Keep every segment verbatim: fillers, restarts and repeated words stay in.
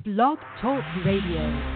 Blog Talk Radio.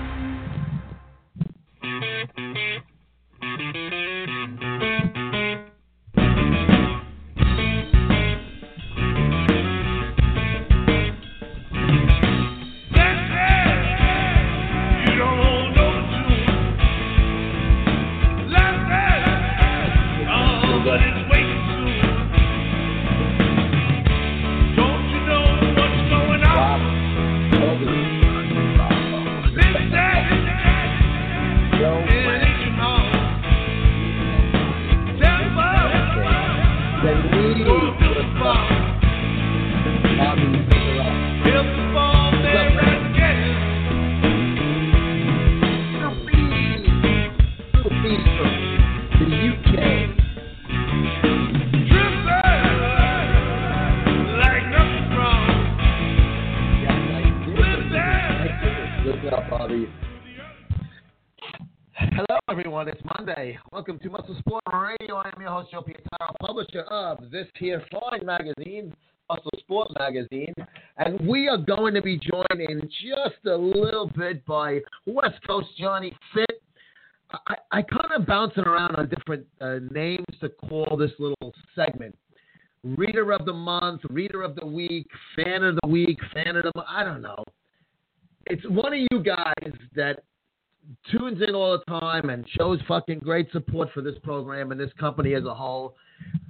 It's Monday. Welcome to Muscle Sport Radio. I am your host, Joe Pietaro, publisher of this here fine magazine, Muscle Sport Magazine. And we are going to be joined in just a little bit by West Coast Johnny Fit. I, I kind of bouncing around on different uh, names to call this little segment. Reader of the month, reader of the week, fan of the week, fan of the month. I don't know. It's one of you guys that tunes in all the time and shows fucking great support for this program and this company as a whole.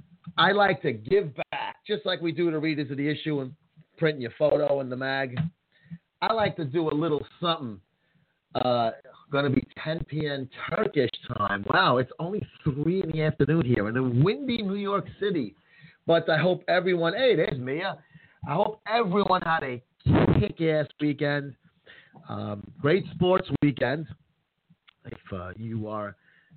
I like to give back, just like we do to readers of the issue and printing your photo in the mag. I like to do a little something. Uh, going to be ten p.m. Turkish time. Wow, it's only three in the afternoon here in the windy New York City. But I hope everyone, hey, there's Mia. I hope everyone had a kick-ass weekend. Um, great sports weekend. If uh, you are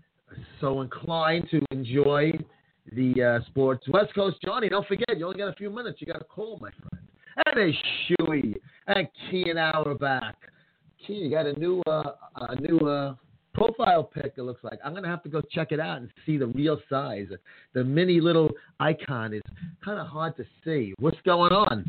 so inclined to enjoy the uh, sports. West Coast Johnny, don't forget, you only got a few minutes. You got to call, my friend. And there's Shuey and Kean Auerbach. Kean, you got a new uh, a new uh, profile pic, it looks like. I'm going to have to go check it out and see the real size. The mini little icon is kind of hard to see. What's going on?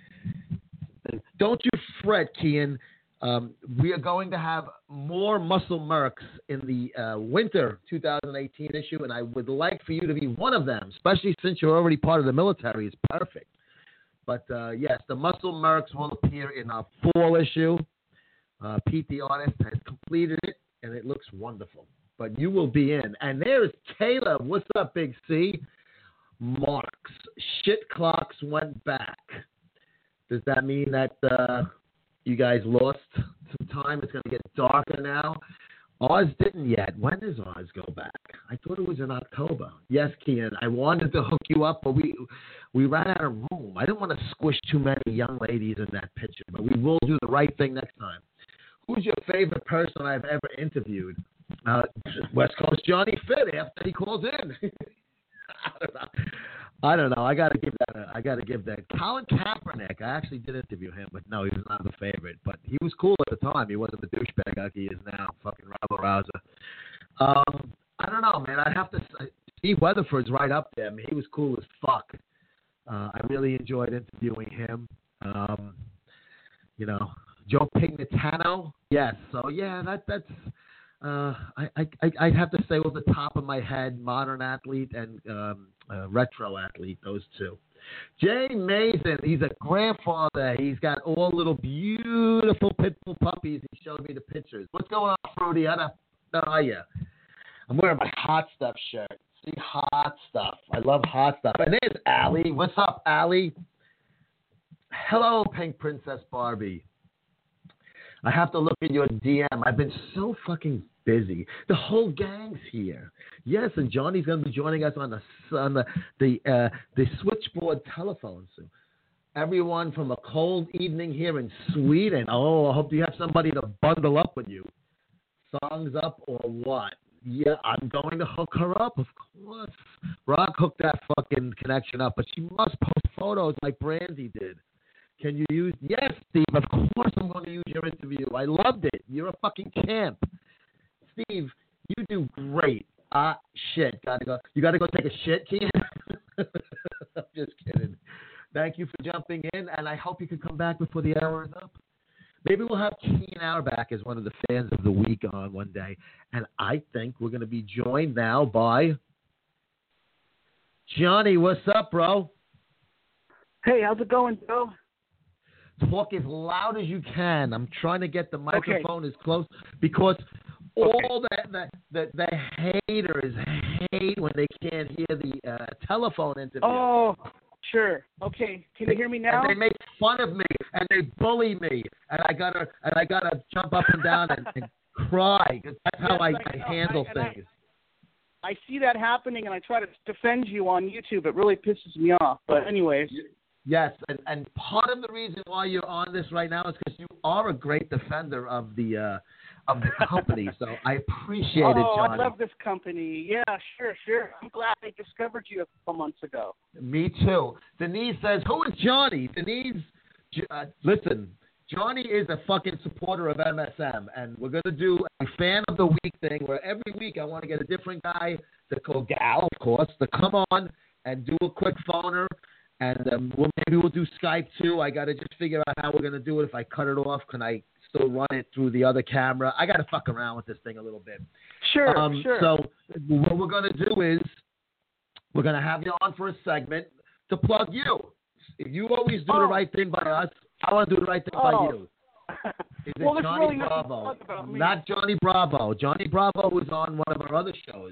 Don't you fret, Kean. Um, we are going to have more Muscle Mercs in the uh, winter two thousand eighteen issue, and I would like for you to be one of them, especially since you're already part of the military. It's perfect. But, uh, yes, the Muscle Mercs will appear in our fall issue. Uh, Pete the Artist has completed it, and it looks wonderful. But you will be in. And there's Caleb. What's up, Big C? Marks. Shit clocks went back. Does that mean that... Uh, You guys lost some time. It's going to get darker now. Oz didn't yet. When does Oz go back? I thought it was in October. Yes, Kian. I wanted to hook you up, but we we ran out of room. I didn't want to squish too many young ladies in that picture, but we will do the right thing next time. Who's your favorite person I've ever interviewed? Uh, West Coast Johnny Fit after he calls in. I don't know. I don't know. I gotta give that. A, I gotta give that. Colin Kaepernick. I actually did interview him, but no, he was not the favorite. But he was cool at the time. He wasn't the douchebag like he is now. Fucking rabble rouser. Um, I don't know, man. I'd have to. Say, Steve Weatherford's right up there. I mean, he was cool as fuck. Uh, I really enjoyed interviewing him. Um, you know, Joe Pignatano. Yes. So yeah, that that's. Uh, I, I, I'd have to say off the top of my head, modern athlete and um, uh, retro athlete, those two. Jay Mason, he's a grandfather. He's got all little beautiful pit bull puppies. He showed me the pictures. What's going on, Fruity? How are you? I'm wearing my Hot Stuff shirt. See, Hot Stuff. I love Hot Stuff. And there's Allie. What's up, Allie? Hello, Pink Princess Barbie. I have to look at your D M. I've been so fucking busy. The whole gang's here. Yes, and Johnny's going to be joining us on the on the the, uh, the switchboard telephone soon. Everyone from a cold evening here in Sweden. Oh, I hope you have somebody to bundle up with you. Songs up or what? Yeah, I'm going to hook her up, of course. Rock hooked that fucking connection up, but she must post photos like Brandy did. Can you use? Yes, Steve. Of course, I'm going to use your interview. I loved it. You're a fucking champ, Steve. You do great. Ah, shit. Gotta go. You got to go take a shit, Kean. I'm just kidding. Thank you for jumping in, and I hope you can come back before the hour is up. Maybe we'll have Keen Auerbach as one of the fans of the week on one day. And I think we're going to be joined now by Johnny. What's up, bro? Hey, how's it going, Joe? Talk as loud as you can. I'm trying to get the microphone okay. as close because all okay. that the, the, the haters hate when they can't hear the uh, telephone interview. Oh, sure. Okay. Can they, you hear me now? And they make fun of me and they bully me, and I gotta and I gotta jump up and down and, and cry. That's how yes, I, I, I handle I, things. I, I see that happening, and I try to defend you on YouTube. It really pisses me off. But anyways. Yes, and, and part of the reason why you're on this right now is because you are a great defender of the uh, of the company. So I appreciate oh, it, Johnny. I love this company. Yeah, sure, sure. I'm glad I discovered you a couple months ago. Me too. Denise says, "Who is Johnny?" Denise, uh, listen, Johnny is a fucking supporter of M S M, and we're gonna do a fan of the week thing where every week I want to get a different guy, to call gal, of course, to come on and do a quick phoner. And um, we'll, maybe we'll do Skype too. I got to just figure out how we're going to do it. If I cut it off, can I still run it through the other camera? I got to fuck around with this thing a little bit. Sure, um, sure. So what we're going to do is we're going to have you on for a segment to plug you. If you always do oh. the right thing by us, I want to do the right thing oh. by you. Is well, it Johnny really Bravo? About me. Not Johnny Bravo. Johnny Bravo was on one of our other shows.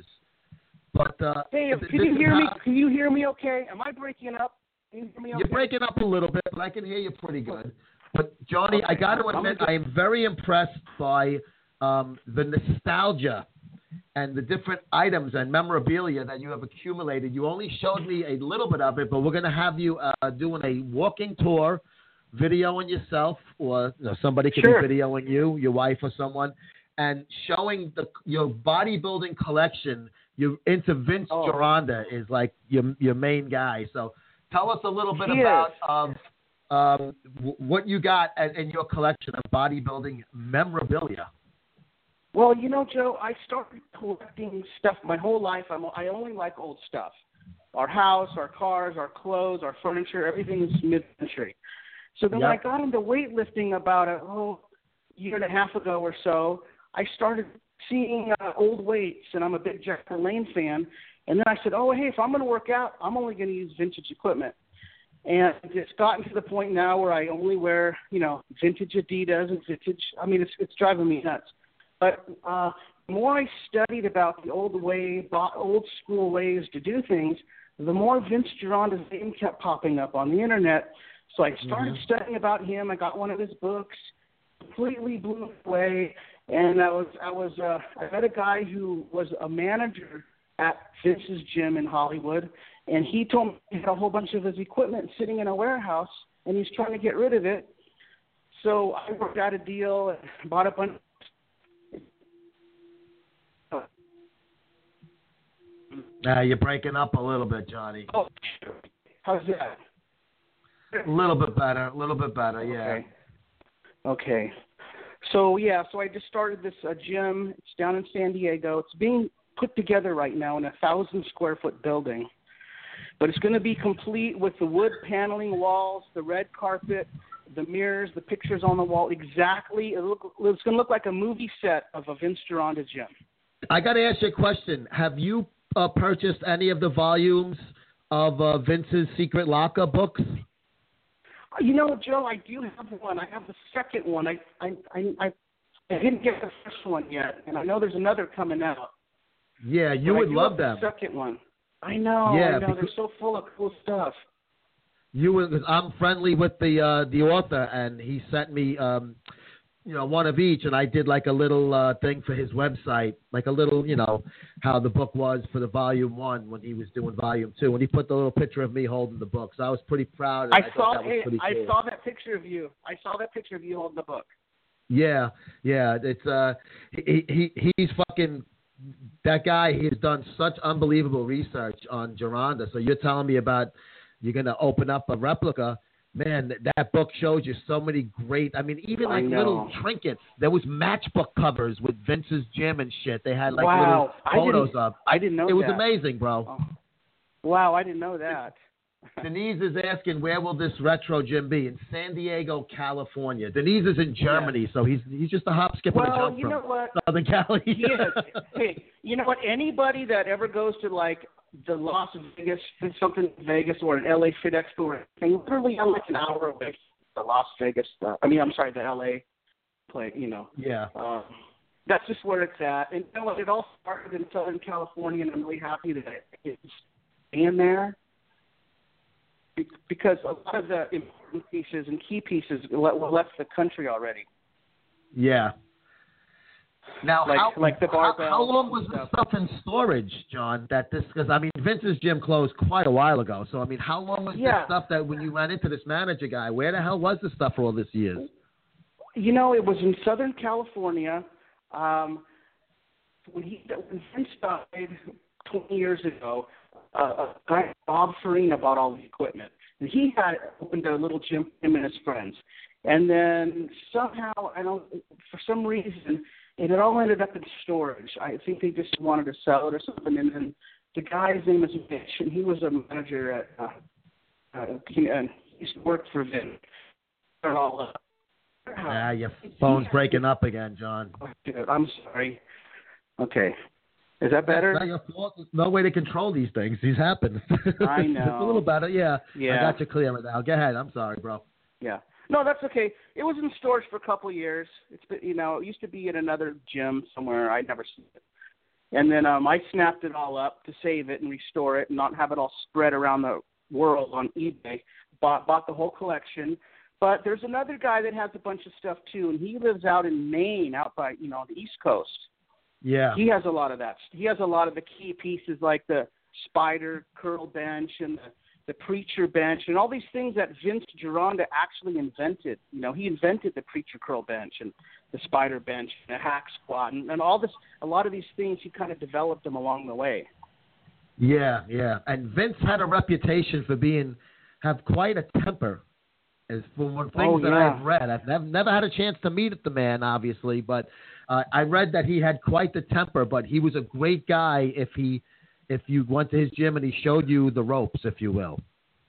But uh, hey, th- can you hear how, me? Can you hear me? Okay? Am I breaking up? Can you hear me? Okay? You're breaking up a little bit, but I can hear you pretty good. But Johnny, okay. I got to admit, I am very impressed by um, the nostalgia and the different items and memorabilia that you have accumulated. You only showed me a little bit of it, but we're going to have you uh, doing a walking tour, videoing yourself, or you know, somebody could sure. be videoing you, your wife or someone, and showing the your bodybuilding collection. You're into Vince oh. Gironda is like your your main guy. So tell us a little bit he about um, um, w- what you got in, in your collection of bodybuilding memorabilia. Well, you know, Joe, I started collecting stuff my whole life. I'm, I only like old stuff. Our house, our cars, our clothes, our furniture, everything is mid-century. So then yep. when I got into weightlifting about a oh, year and a half ago or so, I started seeing uh, old weights, and I'm a big Jack LaLanne fan. And then I said, oh, hey, if I'm going to work out, I'm only going to use vintage equipment. And it's gotten to the point now where I only wear, you know, vintage Adidas and vintage. I mean, it's it's driving me nuts. But uh, the more I studied about the old way, old school ways to do things, the more Vince Gironda's name kept popping up on the internet. So I started mm-hmm. studying about him. I got one of his books, completely blew me away. And I was I was uh, I met a guy who was a manager at Vince's gym in Hollywood, and he told me he had a whole bunch of his equipment sitting in a warehouse, and he's trying to get rid of it. So I worked out a deal and bought a bunch. Uh, you're breaking up a little bit, Johnny. Oh, how's that? A little bit better, a little bit better, yeah. Okay. okay. So, yeah, so I just started this uh, gym. It's down in San Diego. It's being put together right now in a one thousand square foot building. But it's going to be complete with the wood paneling walls, the red carpet, the mirrors, the pictures on the wall. Exactly. It look, it's going to look like a movie set of a Vince Gironda gym. I got to ask you a question. Have you uh, purchased any of the volumes of uh, Vince's Secret Locker books? You know, Joe, I do have one. I have the second one. I I I, I didn't get the first one yet, and I know there's another coming out. Yeah, you but would I do love have them. The second one. I know. Yeah, I know. They're so full of cool stuff. You would. I'm friendly with the uh, the author, and he sent me, um, you know, one of each, and I did like a little uh, thing for his website, like a little, you know, how the book was for the volume one when he was doing volume two, and he put the little picture of me holding the book. So I was pretty proud. And I, I saw. that was hey, pretty I cool. saw that picture of you. I saw that picture of you holding the book. Yeah, yeah. It's uh, he he he's fucking. That guy, he has done such unbelievable research on Gironda. So you're telling me about you're going to open up a replica. Man, that book shows you so many great, I mean, even like little trinkets. There was matchbook covers with Vince's gym and shit. They had like wow. little photos I of. I didn't know it that. It was amazing, bro. Oh. Wow, I didn't know that. Denise is asking, where will this retro gym be? In San Diego, California. Denise is in Germany, yeah. so he's he's just a hop, skip, well, and a jump you from know what? Southern Cali. Yes. Hey, you know what? Anybody that ever goes to, like, the Las Vegas, something in Vegas, or an L A Fit Expo or anything, literally I'm like an hour away from the Las Vegas, uh, I mean, I'm sorry, the L A play, you know. Yeah. Um, that's just where it's at. And you know what? It all started in Southern California, and I'm really happy that it's in there. Because a lot of the important pieces and key pieces left the country already. Yeah. Now, like, how, like the how, barbell. how long was this stuff in storage, John? That this, because I mean, Vince's gym closed quite a while ago. So I mean, how long was yeah. this stuff that when you ran into this manager guy? Where the hell was this stuff for all this years? You know, it was in Southern California. Um, when he when Vince died twenty years ago. Uh, a guy, Bob Farina, bought all the equipment. And he had opened a little gym for him and his friends. And then somehow, I don't, for some reason, it had all ended up in storage. I think they just wanted to sell it or something. And then the guy's name is Mitch, and he was a manager at, uh, uh, he, and he used to work for Vin. They're all up. Yeah, your phone's breaking up again, John. Oh, dude, I'm sorry. Okay. Is that better? That's not your fault. There's no way to control these things. These happen. I know. It's a little better. Yeah. Yeah. I got you clear now. Go ahead. I'm sorry, bro. Yeah. No, that's okay. It was in storage for a couple of years. It's been, you know, it used to be in another gym somewhere. I'd never seen it. And then um, I snapped it all up to save it and restore it and not have it all spread around the world on eBay. Bought bought the whole collection. But there's another guy that has a bunch of stuff too, and he lives out in Maine, out by, you know, the East Coast. Yeah. He has a lot of that. He has a lot of the key pieces like the spider curl bench and the, the preacher bench and all these things that Vince Gironda actually invented. You know, he invented the preacher curl bench and the spider bench and the hack squat and, and all this. A lot of these things, he kind of developed them along the way. Yeah, yeah. And Vince had a reputation for being, have quite a temper. As from things oh, that yeah. I've read. I've never, never had a chance to meet the man, obviously, but uh, I read that he had quite the temper, but he was a great guy if he, if you went to his gym and he showed you the ropes, if you will.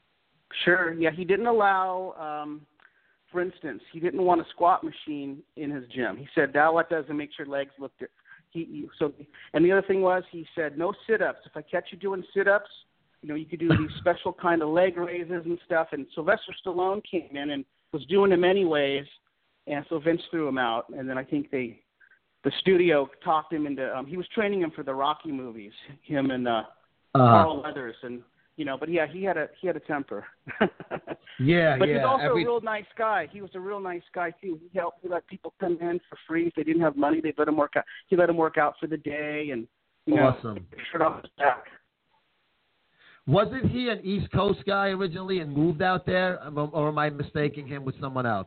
Sure. Yeah, he didn't allow, um, for instance, he didn't want a squat machine in his gym. He said, that what doesn't make your legs look good. He, he, so, and the other thing was, he said, no sit-ups. If I catch you doing sit-ups, you know, you could do these special kind of leg raises and stuff. And Sylvester Stallone came in and was doing them anyways. And so Vince threw him out. And then I think they, the studio talked him into, um, he was training him for the Rocky movies, him and uh, uh, Carl Weathers. And, you know, but yeah, he had a, he had a temper. yeah, But yeah. he's also Every... a real nice guy. He was a real nice guy too. He helped, he let people come in for free. If they didn't have money, they'd let him work out. He let him work out for the day and, you know, awesome. Shirt off his back. Wasn't he an East Coast guy originally and moved out there, or am I mistaking him with someone else?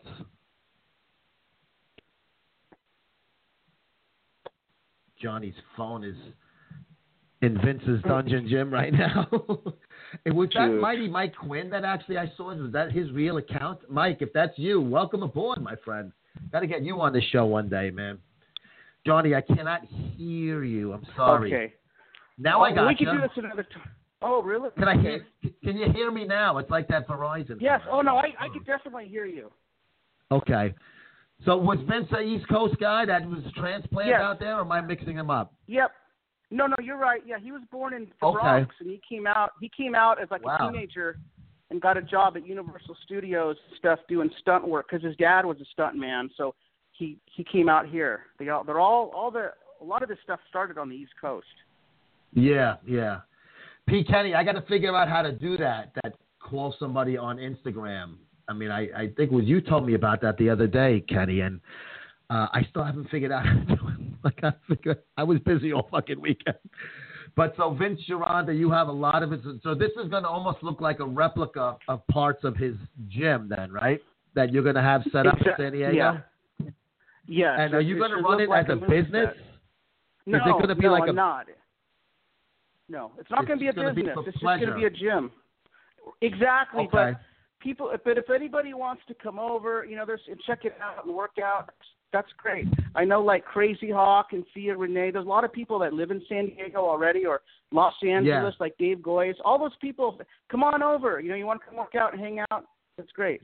Johnny's phone is in Vince's dungeon gym right now. And was that Dude. Mighty Mike Quinn that actually I saw? Was that his real account? Mike, if that's you, welcome aboard, my friend. Got to get you on the show one day, man. Johnny, I cannot hear you. I'm sorry. Okay. Now oh, I got We you. can do this another time. Oh, really? Can I okay. hear? Can you hear me now? It's like that Verizon. Yes. phone. Oh no, I I can definitely hear you. Okay. So was Vince an East Coast guy that was transplanted Yes. out there, or am I mixing him up? Yep. No, no, you're right. Yeah, he was born in the Okay. Bronx, and he came out. He came out as like Wow. a teenager, and got a job at Universal Studios stuff doing stunt work because his dad was a stunt man. So he he came out here. They all they're all all the a lot of this stuff started on the East Coast. Yeah, yeah. P. Kenny, I got to figure out how to do that. That call somebody on Instagram. I mean, I, I think it was you told me about that the other day, Kenny, and uh, I still haven't figured out how to do it. Like I figured, I was busy all fucking weekend. But so Vince Gironda, you have a lot of it. So this is going to almost look like a replica of parts of his gym, then, right? That you're going to have set up in San Diego. Yeah. Yeah. And so are you it going to should run look it like as a movie business? set. No, is it going to be no, like I'm a? not. No, it's not It's going to be a gonna be business. for It's just going pleasure. to be a gym. Exactly, Okay. but people. But if anybody wants to come over, you know, there's and check it out and work out. that's great. I know like Crazy Hawk and Thea Renee. There's a lot of people that live in San Diego already, or Los Angeles, Yeah. like Dave Goyes. All those people, come on over. You know, you want to come work out and hang out? That's great.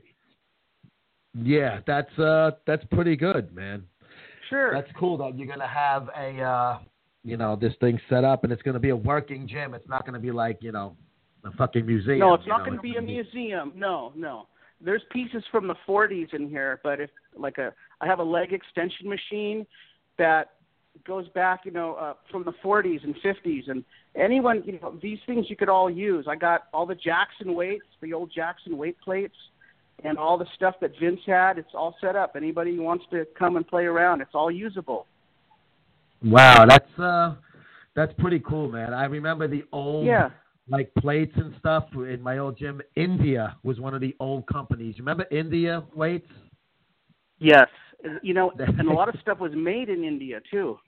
Yeah, that's uh, that's pretty good, man. Sure. That's cool that you're gonna have a, uh, you know, this thing set up, and it's gonna be a working gym. It's not gonna be like, you know, a fucking museum. No, it's you not know? going to be a museum. No, no. There's pieces from the forties in here, but if like a, I have a leg extension machine that goes back, you know, uh, from the forties and fifties, and anyone, you know, these things you could all use. I got all the Jackson weights, the old Jackson weight plates, and all the stuff that Vince had. It's all set up. Anybody who wants to come and play around, it's all usable. Wow, that's uh, that's pretty cool, man. I remember the old. Yeah. Like plates and stuff in my old gym. India was one of the old companies. You remember India weights? Yes. You know, and a lot of stuff was made in India too.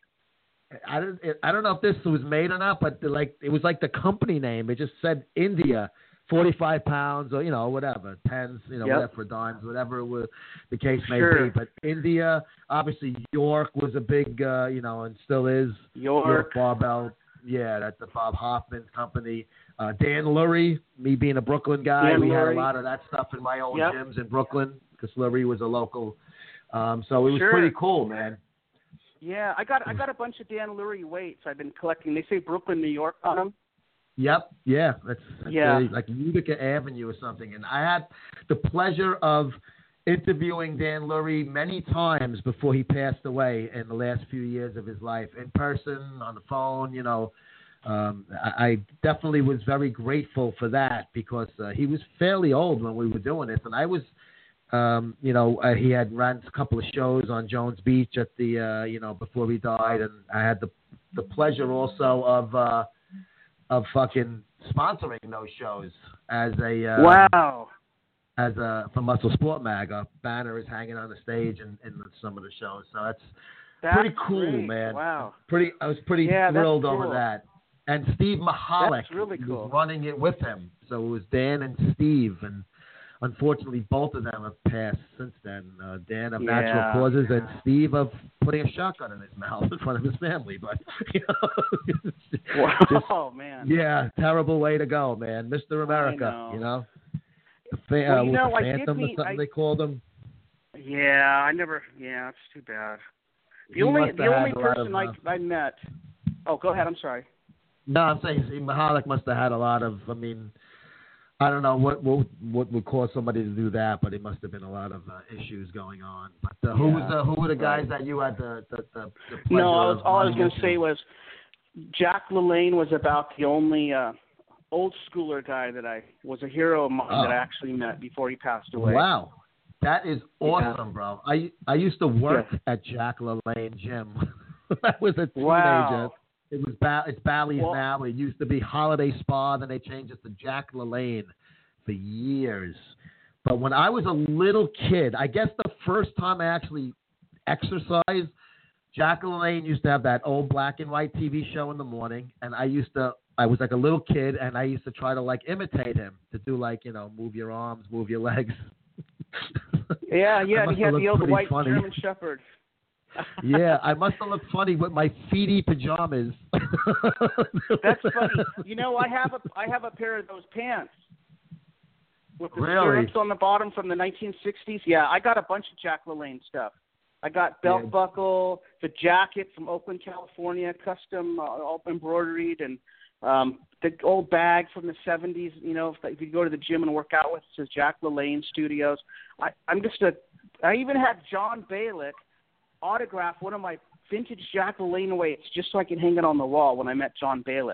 I don't, I don't know if this was made or not, but like it was like the company name. It just said India, forty-five pounds or, you know, whatever, tens, you know, Yep. whatever, dimes, whatever it was, the case may Sure. be. But India, obviously York was a big, uh, you know, and still is. York. York Barbell. Yeah, that's the Bob Hoffman's company. Uh, Dan Lurie, me being a Brooklyn guy, Dan we had a Lurie. lot of that stuff in my old Yep. gyms in Brooklyn because Lurie was a local. Um, so it was Sure. pretty cool, man. Yeah, I got I got a bunch of Dan Lurie weights I've been collecting. They say Brooklyn, New York on them. Yep, yeah, that's, that's Yeah. really like Utica Avenue or something. And I had the pleasure of interviewing Dan Lurie many times before he passed away in the last few years of his life, in person, on the phone, you know. Um, I, I definitely was very grateful for that because uh, he was fairly old when we were doing this. And I was, um, you know, uh, he had ran a couple of shows on Jones Beach at the, uh, you know, before he died. And I had the, the pleasure also of, uh, of fucking sponsoring those shows as a, uh, Wow. as a, for Muscle Sport Mag. A banner is hanging on the stage in, in some of the shows. So that's, That's pretty cool, great. man. Wow. Pretty, I was pretty Yeah, that's thrilled cool. over that. And Steve Mahalik That's really cool. was running it with him. So it was Dan and Steve, and unfortunately, both of them have passed since then. Uh, Dan of Yeah. natural causes, and Steve of putting a shotgun in his mouth in front of his family. But you know, Wow, just, man. yeah, terrible way to go, man. Mister America, know. you know. The fa- Well, uh, you was know, the I did Phantom meet- or something I- they called him. Yeah, I never. Yeah, it's too bad. The He only must the have only had a lot person of, I uh, I met. Oh, go ahead. I'm sorry. No, I'm saying see, Mahalik must have had a lot of. I mean, I don't know what what what would cause somebody to do that, but it must have been a lot of uh, issues going on. But uh, who was Yeah, the, who were the guys right. that you had the the, the, the pleasure No, I was, of all I was running going to into? say was Jack LaLanne was about the only uh, old schooler guy that I was a hero of mine Oh. that I actually met before he passed away. Wow, that is awesome, Yeah. bro. I I used to work Yeah. at Jack LaLanne Gym. I was a teenager. Wow. It was ba- it's Bally's Well- now. It used to be Holiday Spa, then they changed it to Jack LaLanne for years. But when I was a little kid, I guess the first time I actually exercised, Jack LaLanne used to have that old black and white T V show in the morning, and I used to, I was like a little kid, and I used to try to like imitate him to do like, you know, move your arms, move your legs. Yeah, yeah, I and must he have had the looked old pretty white funny. German Shepherd. Yeah, I must have looked funny with my feety pajamas. That's funny. You know, I have a I have a pair of those pants with the Really? stirrups on the bottom from the nineteen sixties. Yeah, I got a bunch of Jack LaLanne stuff. I got belt Yeah. buckle, the jacket from Oakland, California, custom, uh, all embroidered, and um, the old bag from the seventies. You know, if, if you go to the gym and work out with, it says Jack LaLanne Studios. I, I'm just a. I even had John Balick autograph one of my vintage Jack LaLanne weights just so I can hang it on the wall when I met John Balick.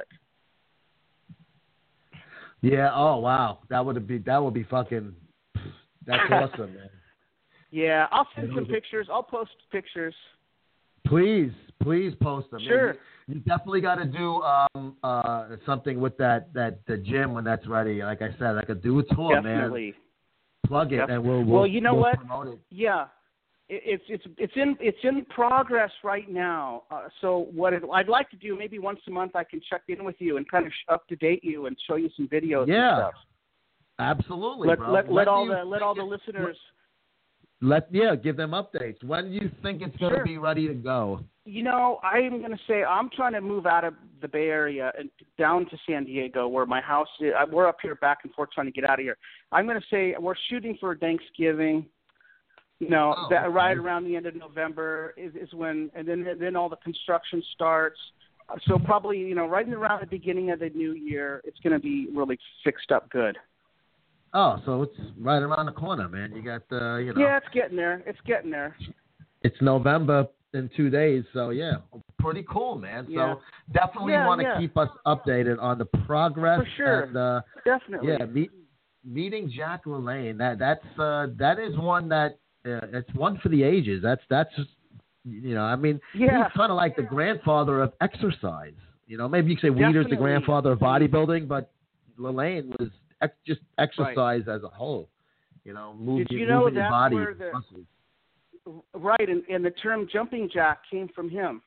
Yeah. Oh wow, that would be that would be fucking. That's awesome, man. Yeah, I'll send Yeah, some those are- pictures. I'll post pictures. Please, please post them. Sure. You, you definitely got to do um, uh, something with that that the gym when that's ready. Like I said, I could do a tour, man. Definitely. Plug it, Def- and we'll, we'll well, you know we'll what? promote it. Yeah, it, it's it's it's in it's in progress right now. Uh, so what it, I'd like to do, maybe once a month, I can check in with you and kind of up to date you and show you some videos. Yeah. And stuff. Absolutely, Let bro. let When let do all you the let all the think it- listeners. let yeah, give them updates. When do you think it's going to Sure. be ready to go? You know, I'm going to say I'm trying to move out of the Bay Area and down to San Diego, where my house is. We're up here back and forth trying to get out of here. I'm going to say we're shooting for Thanksgiving. You know, Oh, that okay. right around the end of November is, is when, and then then all the construction starts. So probably, you know, right around the beginning of the new year, it's going to be really fixed up good. Oh, so it's right around the corner, man. You got uh, you know. Yeah, it's getting there. It's getting there. It's November in two days, so yeah, pretty cool, man. Yeah. So definitely Yeah, want to yeah. keep us updated on the progress. For sure. And, uh, Definitely. yeah, meet, meeting Jack LaLanne. That that's uh, that is one that uh, it's one for the ages. That's that's you know, I mean, Yeah. he's kind of like the grandfather of exercise. You know, maybe you could say Weider's the Definitely. grandfather of bodybuilding, but LaLanne was ex- just exercise as a whole. You know, moving, Did you know moving your that's body. where the- muscles. Right, and, and the term jumping jack came from him.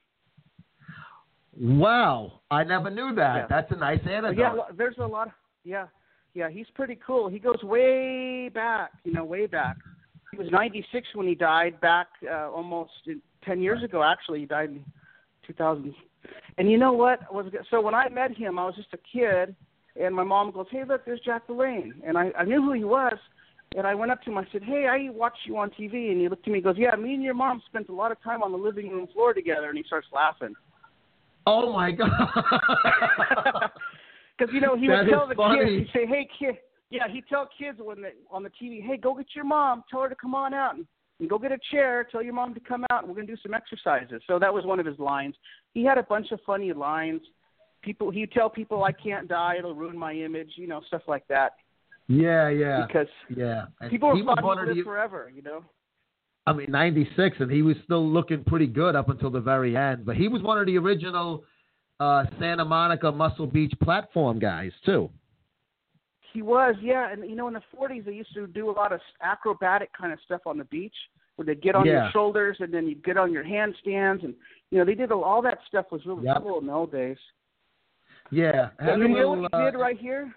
Wow, I never knew that. Yeah. That's a nice anecdote. Yeah, well, there's a lot of, yeah, yeah, he's pretty cool. He goes way back, you know, way back. He was ninety-six when he died, back uh, almost ten years ago, actually. He died in two thousand. And you know what? Was So when I met him, I was just a kid, and my mom goes, hey, look, there's Jack LaLanne. And I, I knew who he was, and I went up to him. I said, hey, I watched you on T V. And he looked at me and goes, yeah, me and your mom spent a lot of time on the living room floor together. And he starts laughing. Oh, my God. Because, you know, he That would tell is the funny. kids, he'd say, hey, kid. Yeah, he'd tell kids when they, on the T V, hey, go get your mom. Tell her to come on out. And, and go get a chair. Tell your mom to come out. And we're going to do some exercises. So that was one of his lines. He had a bunch of funny lines. People, he'd tell people, I can't die. It'll ruin my image, you know, stuff like that. Yeah, yeah. Because yeah. And people he was thought one he'd of live the, forever, you know. I mean, ninety-six, and he was still looking pretty good up until the very end. But he was one of the original uh, Santa Monica Muscle Beach platform guys, too. He was, yeah. And, you know, in the forties, they used to do a lot of acrobatic kind of stuff on the beach where they'd get on Yeah. your shoulders and then you'd get on your handstands. And, you know, they did all, all that stuff was really Yep. cool in the old days. Yeah. Had And a you know little, what he uh, did right here?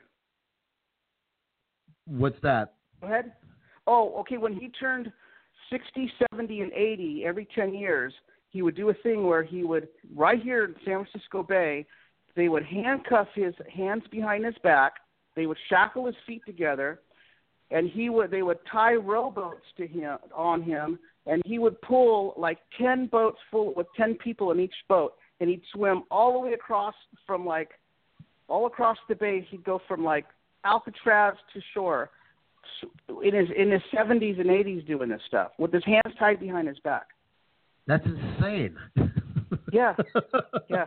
What's that? Go ahead. Oh, okay. When he turned sixty, seventy, and eighty every ten years, he would do a thing where he would, right here in San Francisco Bay, they would handcuff his hands behind his back. They would shackle his feet together, and he would. They would tie rowboats to him on him, and he would pull like ten boats full with ten people in each boat, and he'd swim all the way across from like all across the bay. He'd go from like Alcatraz to shore in his in his seventies and eighties doing this stuff with his hands tied behind his back. That's insane. Yeah, yeah.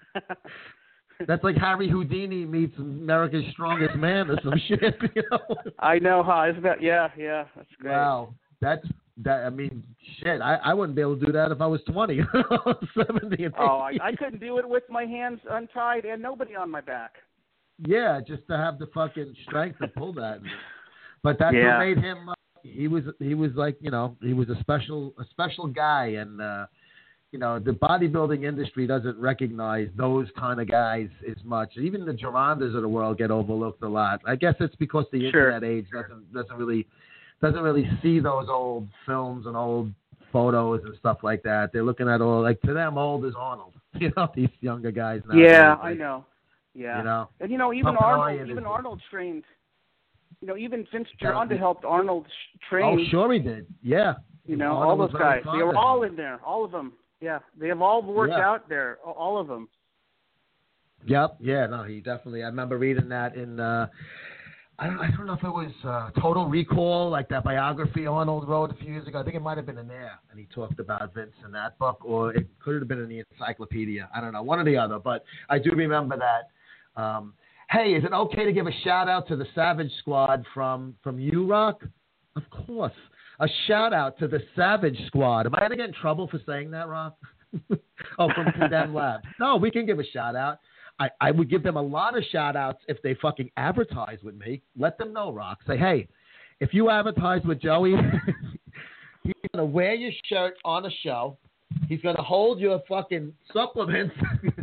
That's like Harry Houdini meets America's Strongest Man or some shit, you know? I know, huh? Isn't that? Yeah, yeah. That's great. Wow. That's, that. I mean, shit, I, I wouldn't be able to do that if I was twenty, seventy, and Oh, I, eighty. I couldn't do it with my hands untied and nobody on my back. Yeah, just to have the fucking strength to pull that. But that's Yeah. what made him. Uh, he was he was like you know he was a special a special guy, and uh, you know the bodybuilding industry doesn't recognize those kind of guys as much. Even the Gerondas of the world get overlooked a lot. I guess it's because the Sure. internet age doesn't doesn't really doesn't really see those old films and old photos and stuff like that. They're looking at all like to them old is Arnold. You know these younger guys now. Yeah, I know. Yeah. You know, and you know, even Pumping Arnold, Iron even is- Arnold trained. You know, even Vince Yeah. Gironda helped Arnold sh- train. oh sure he did. Yeah. You know, Arnold all was those very guys. fond They were of him. all in there. All of them. Yeah, they have all worked Yeah. out there. a- All of them. Yep. Yeah. No, he definitely. I remember reading that in. Uh, I don't. I don't know if it was uh, Total Recall, like that biography Arnold wrote a few years ago. I think it might have been in there, and he talked about Vince in that book, or it could have been in the encyclopedia. I don't know, one or the other. But I do remember that. Um, hey, is it okay to give a shout out to the Savage Squad from from U Rock? Of course. A shout out to the Savage Squad. Am I going to get in trouble for saying that, Rock? Oh, from Condemned Lab. No, we can give a shout out. I, I would give them a lot of shout outs if they fucking advertise with me. Let them know, Rock. Say, hey, if you advertise with Joey, he's going to wear your shirt on a show. He's going to hold your fucking supplements.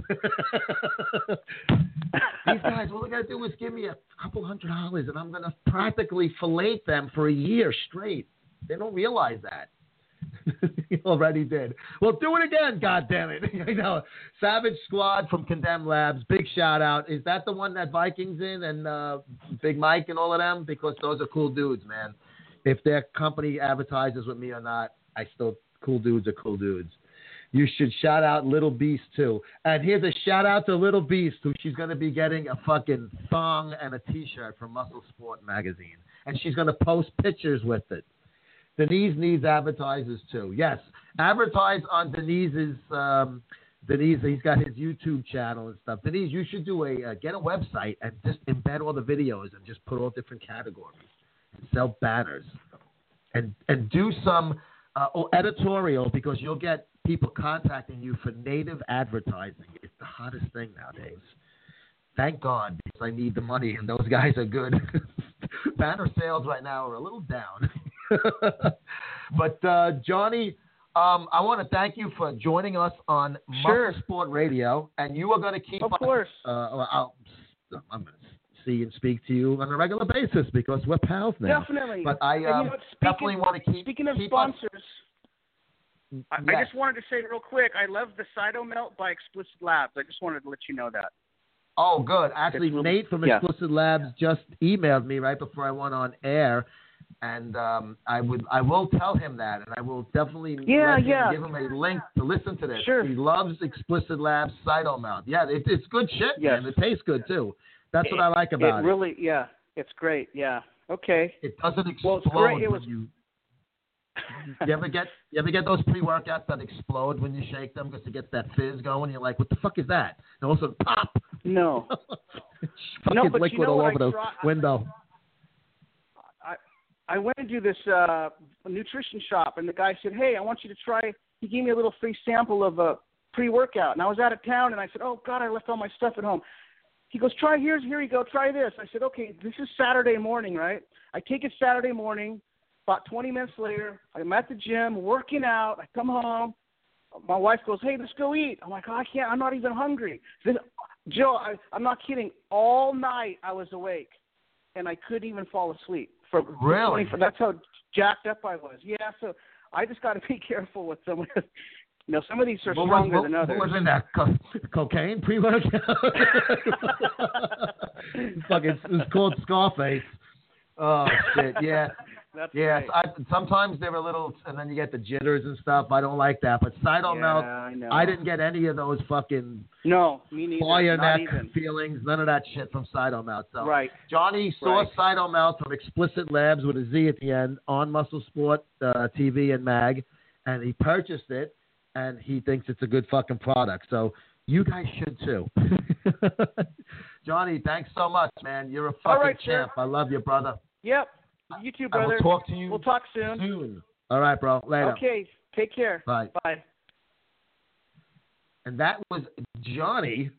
These guys, all they got to do is give me a couple hundred dollars, and I'm going to practically fillet them for a year straight. They don't realize that. You already did. Well, do it again, God damn it. You know, Savage Squad from Condemned Labs. Big shout out. Is that the one that Vikings in and uh, Big Mike and all of them? Because those are cool dudes, man. If their company advertises with me or not, I still cool dudes are cool dudes. You should shout out Little Beast too. And here's a shout out to Little Beast, who she's going to be getting a fucking thong and a T-shirt from Muscle Sport magazine, and she's going to post pictures with it. Denise needs advertisers too. Yes, advertise on Denise's. Um, Denise, he's got his YouTube channel and stuff. Denise, you should do a uh, get a website and just embed all the videos and just put all different categories and sell banners and and do some uh, editorial, because you'll get people contacting you for native advertising. It's the hottest thing nowadays. Thank God, because I need the money and those guys are good. Banner sales right now are a little down. But uh, Johnny, um, I want to thank you for joining us on Sure. Muscle Sport Radio, and you are going to keep. Of us, course. Uh, I'll, I'm going to see and speak to you on a regular basis because we're pals now. Definitely. But I And um, you know what, speaking, definitely want to keep. Speaking of keep sponsors, us, I, yes. I just wanted to say real quick, I love the Cyto Melt by Explicit Labs. I just wanted to let you know that. Oh, good. Actually, It's- Nate from yeah. Explicit Labs just emailed me right before I went on air, and um, I would, I will tell him that, and I will definitely Yeah, let him, yeah. give him a link to listen to this. Sure. He loves Explicit Labs Cyto Mount. Yeah, it, it's good shit, Yes. man. It tastes good too. That's what I like about it. it. Really, yeah, it's great. Yeah. Okay. It doesn't explode. Well, it's great. It when was- you, you ever get you ever get those pre-workouts that explode when you shake them because it gets that fizz going? You're like, what the fuck is that? And also pop. No. Fucking No, but you liquid know all what over I the try- window. I I went to this uh, nutrition shop, and the guy said, "Hey, I want you to try." He gave me a little free sample of a pre-workout, and I was out of town, and I said, "Oh God, I left all my stuff at home." He goes, "Try here's here you go, try this." I said, "Okay, this is Saturday morning, right?" I take it Saturday morning. About twenty minutes later, I'm at the gym working out. I come home. My wife goes, "Hey, let's go eat." I'm like, "Oh, I can't. I'm not even hungry." This, Joe, I, I'm not kidding. All night I was awake, and I couldn't even fall asleep. For Really? twenty, that's how jacked up I was. Yeah, so I just got to be careful with some. You know, some of these are What was, stronger what, than others. what was in that? Co- cocaine pre-workout? Fucking, it's called Scarface. Oh, shit, yeah. That's Yes, great. I, sometimes they're a little, and then you get the jitters and stuff. I don't like that. But Cyto Yeah, Melt, I know. I didn't get any of those fucking No, me neither. fire Not neck even. feelings, none of that shit from Cyto Melt. So Right. Johnny saw Right. Cyto Melt from Explicit Labs with a Z at the end on Muscle Sport uh, T V and Mag, and he purchased it, and he thinks it's a good fucking product. So you guys should too. Johnny, thanks so much, man. You're a fucking All right, champ. sir. I love you, brother. Yep. You too, I brother. will talk to you We'll talk soon. soon. All right, bro. Later. Okay. Take care. Bye. Bye. And that was Johnny.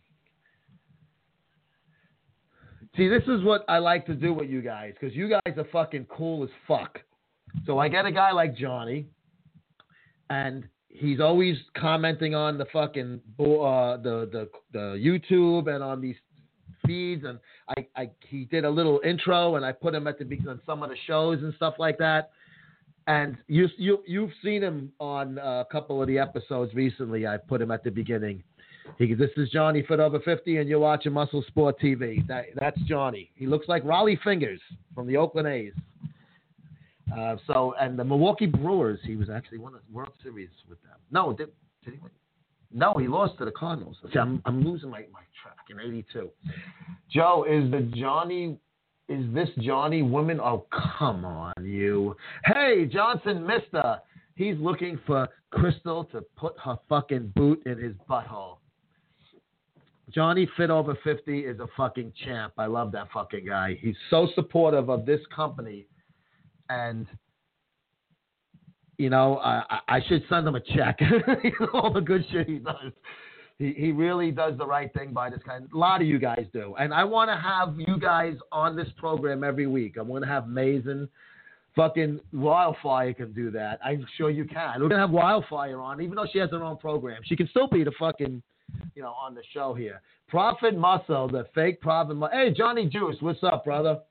See, this is what I like to do with you guys, because you guys are fucking cool as fuck. So I get a guy like Johnny, and he's always commenting on the fucking uh, the the the YouTube and on these feeds, and I, I he did a little intro, and I put him at the beginning on some of the shows and stuff like that. And you you you've seen him on a couple of the episodes recently. I put him at the beginning. He goes, "This is Johnny Fit Over fifty, and you're watching Muscle Sport T V." That, that's Johnny. He looks like Raleigh Fingers from the Oakland A's. Uh, so, and the Milwaukee Brewers, he was actually won a World Series with them. No, did, did he win? No, he lost to the Cardinals. See, I'm I'm losing my, my track in eighty-two. Joe, is the Johnny, is this Johnny woman? Oh, come on, you. Hey, Johnson Mister. He's looking for Crystal to put her fucking boot in his butthole. Johnny Fit Over fifty is a fucking champ. I love that fucking guy. He's so supportive of this company. And, you know, I, I should send him a check. All the good shit he does. He, he really does the right thing by this kind. A lot of you guys do. And I want to have you guys on this program every week. I'm going to have Mason. Fucking Wildfire can do that. I'm sure you can. We're going to have Wildfire on, even though she has her own program. She can still be the fucking, you know, on the show here. Prophet Muscle, the fake Prophet Muscle. Hey, Johnny Juice, what's up, brother?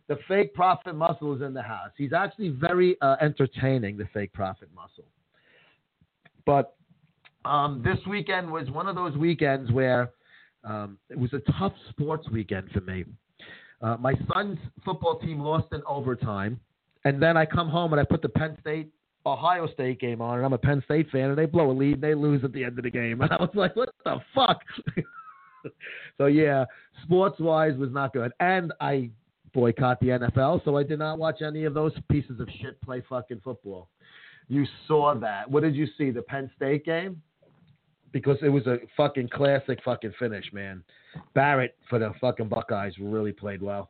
The fake Prophet Muscle is in the house. He's actually very uh, entertaining, the fake Prophet Muscle. But um, this weekend was one of those weekends where um, it was a tough sports weekend for me. Uh, my son's football team lost in overtime, and then I come home and I put the Penn State Ohio State game on, and I'm a Penn State fan, and they blow a lead, and they lose at the end of the game, and I was like, what the fuck? So yeah, sports-wise was not good, and I boycott the N F L, so I did not watch any of those pieces of shit play fucking football. You saw that. What did you see? The Penn State game? Because it was a fucking classic fucking finish, man. Barrett for the fucking Buckeyes really played well.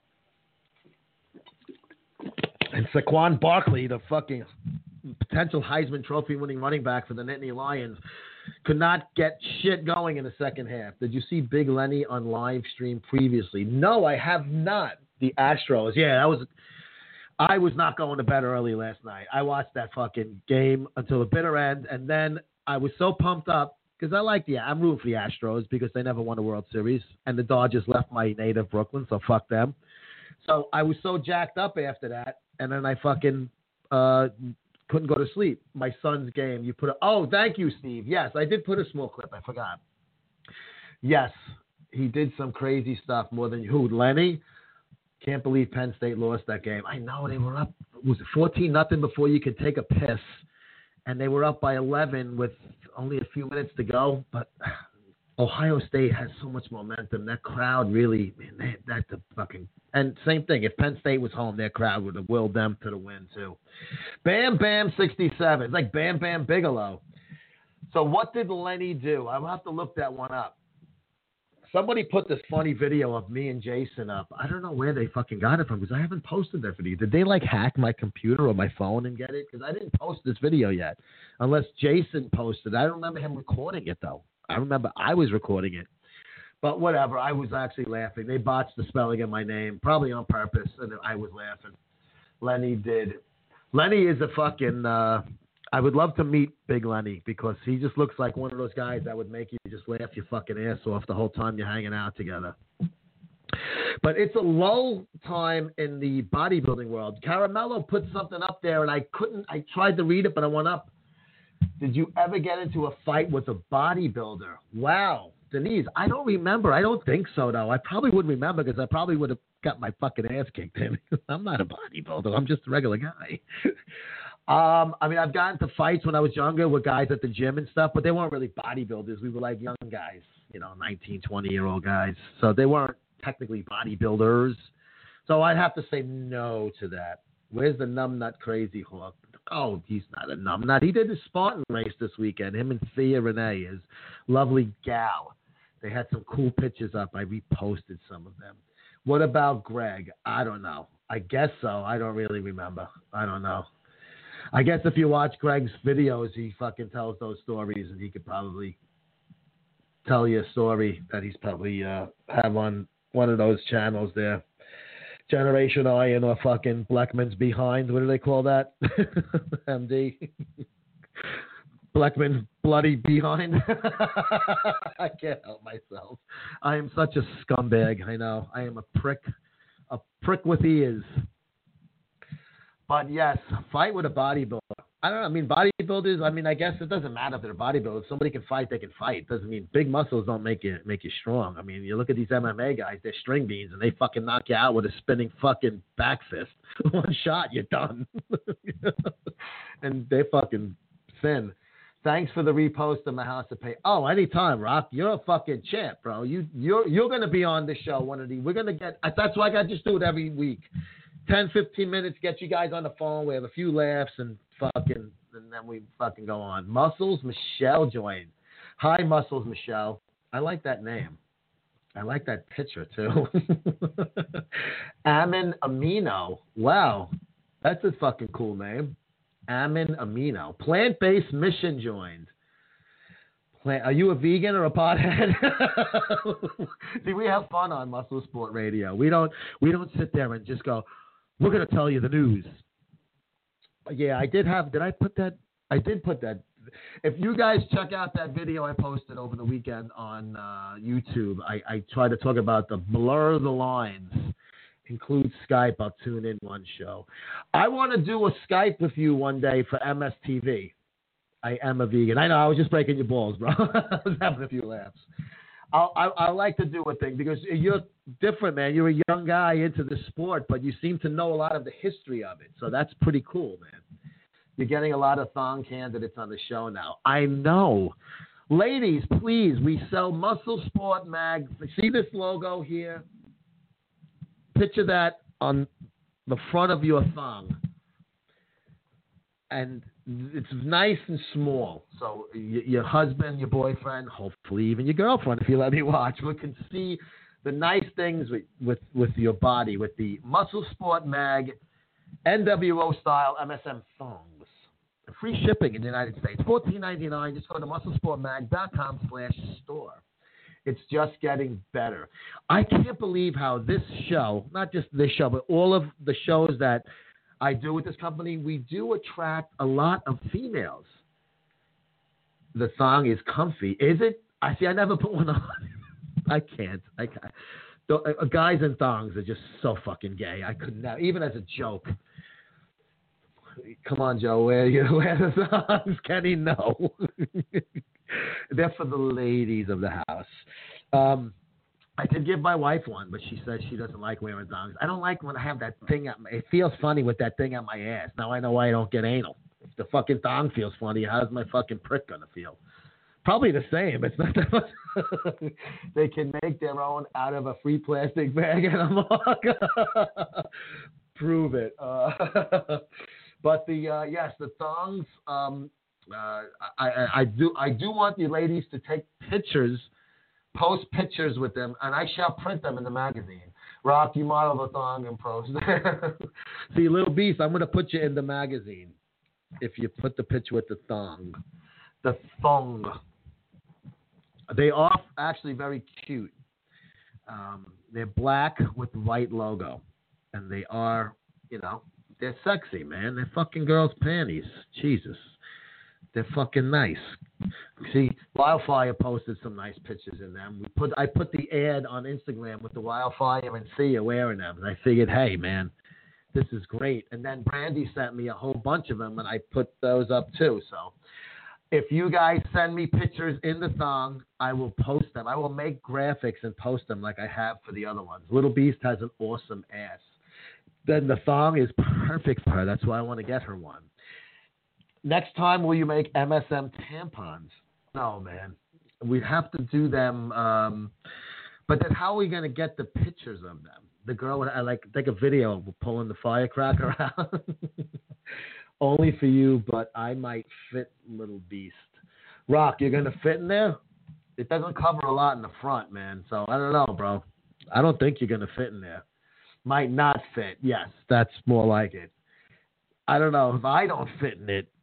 And Saquon Barkley, the fucking potential Heisman Trophy winning running back for the Nittany Lions, could not get shit going in the second half. Did you see Big Lenny on live stream previously? No, I have not. The Astros. Yeah, that was. I was not going to bed early last night. I watched that fucking game until the bitter end, and then I was so pumped up because I like the. I'm rooting for the Astros because they never won a World Series, and the Dodgers left my native Brooklyn, so fuck them. So I was so jacked up after that, and then I fucking uh, couldn't go to sleep. My son's game. You put a. Oh, thank you, Steve. Yes, I did put a small clip. I forgot. Yes, he did some crazy stuff more than who? Lenny. Can't believe Penn State lost that game. I know they were up. Was it fourteen nothing before you could take a piss, and they were up by eleven with only a few minutes to go. But Ohio State has so much momentum. That crowd really, man, they, that's a fucking. And same thing. If Penn State was home, their crowd would have willed them to the win too. Bam Bam sixty-seven. It's like Bam Bam Bigelow. So what did Lenny do? I'll have to look that one up. Somebody put this funny video of me and Jason up. I don't know where they fucking got it from because I haven't posted that video. Did they like hack my computer or my phone and get it? Because I didn't post this video yet, unless Jason posted. I don't remember him recording it though. I remember I was recording it, but whatever. I was actually laughing. They botched the spelling of my name, probably on purpose, and I was laughing. Lenny did. Lenny is a fucking. Uh, I would love to meet Big Lenny because he just looks like one of those guys that would make you just laugh your fucking ass off the whole time you're hanging out together. But it's a low time in the bodybuilding world. Caramello put something up there, and I couldn't. I tried to read it, but I went up. Did you ever get into a fight with a bodybuilder? Wow, Denise, I don't remember. I don't think so, though. I probably would remember because I probably would have got my fucking ass kicked in. I'm not a bodybuilder. I'm just a regular guy. Um, I mean, I've gotten to fights when I was younger with guys at the gym and stuff, but they weren't really bodybuilders. We were like young guys, you know, nineteen, twenty-year-old guys. So they weren't technically bodybuilders. So I'd have to say no to that. Where's the numbnut crazy hawk? Oh, he's not a numbnut. He did the Spartan race this weekend, him and Thea Renee, his lovely gal. They had some cool pictures up. I reposted some of them. What about Greg? I don't know. I guess so. I don't really remember. I don't know. I guess if you watch Greg's videos, he fucking tells those stories, and he could probably tell you a story that he's probably uh, have on one of those channels there. Generation Iron or fucking Blackman's Behind. What do they call that? M D. Blackman's Bloody Behind. I can't help myself. I am such a scumbag. I know. I am a prick. A prick with ears. But yes, fight with a bodybuilder. I don't know. I mean, bodybuilders, I mean, I guess it doesn't matter if they're bodybuilders. If somebody can fight, they can fight. It doesn't mean big muscles don't make you make you strong. I mean, you look at these M M A guys, they're string beans, and they fucking knock you out with a spinning fucking back fist. One shot, you're done. And they fucking thin. Thanks for the repost of my house to pay. Oh, anytime, Rock. You're a fucking champ, bro. You, you're you're going to be on the show one of these. We're going to get – that's why I got to just do it every week. ten, fifteen minutes, get you guys on the phone. We have a few laughs and fucking, and then we fucking go on. Muscles Michelle joined. Hi, Muscles Michelle. I like that name. I like that picture, too. Amin Amino. Wow. That's a fucking cool name. Amin Amino. Plant-based Mission joined. Plant, are you a vegan or a pothead? See, we have fun on Muscle Sport Radio. We don't, we don't sit there and just go, we're going to tell you the news. Yeah, I did have, did I put that? I did put that. If you guys check out that video I posted over the weekend on uh, YouTube, I, I try to talk about the blur the lines. includes Skype. I'll tune in one show. I want to do a Skype with you one day for M S T V. I am a vegan. I know, I was just breaking your balls, bro. I was having a few laughs. I'll, I, I like to do a thing because you're different, man. You're a young guy into the sport, but you seem to know a lot of the history of it. So that's pretty cool, man. You're getting a lot of thong candidates on the show now. I know. Ladies, please, we sell Muscle Sport Mag. See this logo here? Picture that on the front of your thong. And it's nice and small. So y- your husband, your boyfriend, hopefully even your girlfriend, if you let me watch, we can see the nice things with, with, with your body, with the Muscle Sport Mag N W O style M S M thongs. Free shipping in the United States. fourteen ninety-nine. Just go to muscle sport mag dot com slash store. It's just getting better. I can't believe how this show, not just this show, but all of the shows that I do with this company, we do attract a lot of females. The thong is comfy. Is it? I see. I never put one on. I can't. I can't. The, uh, guys in thongs are just so fucking gay. I could never, even as a joke. Come on, Joe. Wear you wear the thongs, Kenny? No. They're for the ladies of the house. Um, I did give my wife one, but she says she doesn't like wearing thongs. I don't like when I have that thing at my, it feels funny with that thing on my ass. Now I know why I don't get anal. If the fucking thong feels funny, how's my fucking prick gonna feel? Probably the same. It's not that much. They can make their own out of a free plastic bag, and I'm like, prove it. Uh, but the uh, yes, the thongs. Um, uh, I, I, I do I do want the ladies to take pictures. Post pictures with them, and I shall print them in the magazine. Rock, you model the thong and post. See, Little Beast, I'm going to put you in the magazine if you put the picture with the thong. The thong. They are actually very cute. Um, they're black with white logo, and they are, you know, they're sexy, man. They're fucking girls' panties. Jesus. They're fucking nice. See, Wildfire posted some nice pictures in them. We put I put the ad on Instagram with the Wildfire and Sia wearing them, and I figured, hey, man, this is great. And then Brandy sent me a whole bunch of them, and I put those up too. So if you guys send me pictures in the thong, I will post them. I will make graphics and post them like I have for the other ones. Little Beast has an awesome ass. Then the thong is perfect for her. That's why I want to get her one. Next time, will you make M S M tampons? No, man. We'd have to do them. Um, but then how are we going to get the pictures of them? The girl would I like take a video of pulling the firecracker out. Only for you, but I might fit, Little Beast. Rock, you're going to fit in there? It doesn't cover a lot in the front, man. So I don't know, bro. I don't think you're going to fit in there. Might not fit. Yes, that's more like it. I don't know. If I don't fit in it,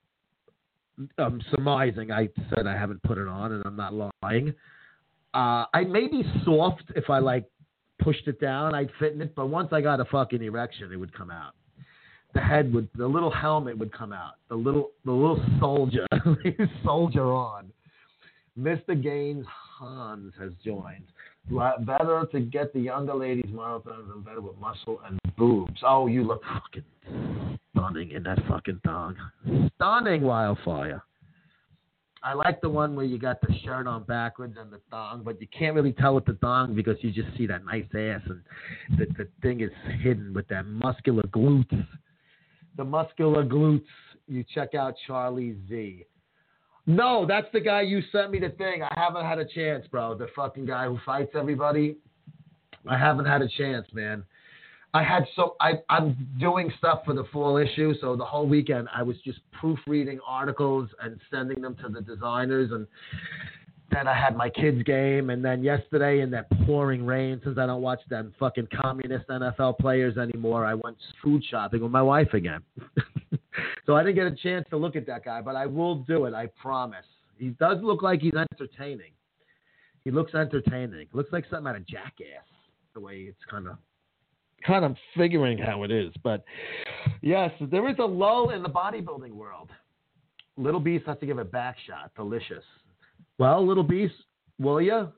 I'm surmising. I said I haven't put it on, and I'm not lying. Uh, I may be soft if I like pushed it down. I'd fit in it, but once I got a fucking erection, it would come out. The head would, the little helmet would come out. The little, the little soldier, soldier on. Mister Gaines Hans has joined. Better to get the younger ladies marathons and better with muscle and boobs. Oh, you look fucking stunning in that fucking thong. Stunning, Wildfire. I like the one where you got the shirt on backwards and the thong, but you can't really tell with the thong because you just see that nice ass and the, the thing is hidden with that muscular glutes. The muscular glutes. You check out Charlie Z. No, that's the guy you sent me the thing. I haven't had a chance, bro. The fucking guy who fights everybody. I haven't had a chance, man. I had so I I'm doing stuff for the fall issue, so the whole weekend I was just proofreading articles and sending them to the designers, and then I had my kids game, and then yesterday in that pouring rain, since I don't watch them fucking communist N F L players anymore, I went food shopping with my wife again. So I didn't get a chance to look at that guy, but I will do it, I promise. He does look like he's entertaining. He looks entertaining. Looks like something out of Jackass, the way it's kind of kind of figuring how it is. But yes, there is a lull in the bodybuilding world. Little Beast has to give a back shot. Delicious. Well, Little Beast, will you?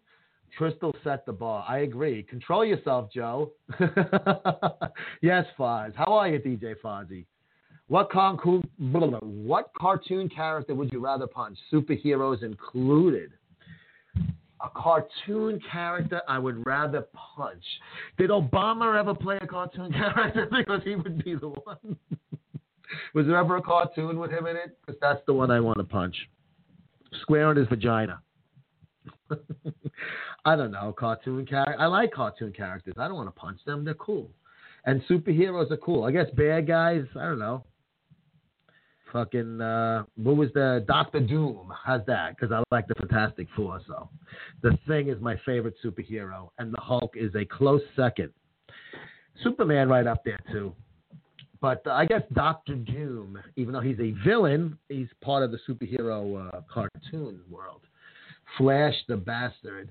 Crystal set the bar. I agree. Control yourself, Joe. Yes, Foz. How are you, D J Fozzie? What, con- what cartoon character would you rather punch? Superheroes included. A cartoon character I would rather punch. Did Obama ever play a cartoon character? Because he would be the one. Was there ever a cartoon with him in it? Because that's the one I want to punch. Square in his vagina. I don't know. Cartoon character. I like cartoon characters. I don't want to punch them. They're cool. And superheroes are cool. I guess bad guys, I don't know. Fucking, uh, what was the Doctor Doom? How's that? Because I like the Fantastic Four. So, the Thing is my favorite superhero, and the Hulk is a close second. Superman right up there too. But uh, I guess Doctor Doom, even though he's a villain, he's part of the superhero uh, cartoon world. Flash the Bastard.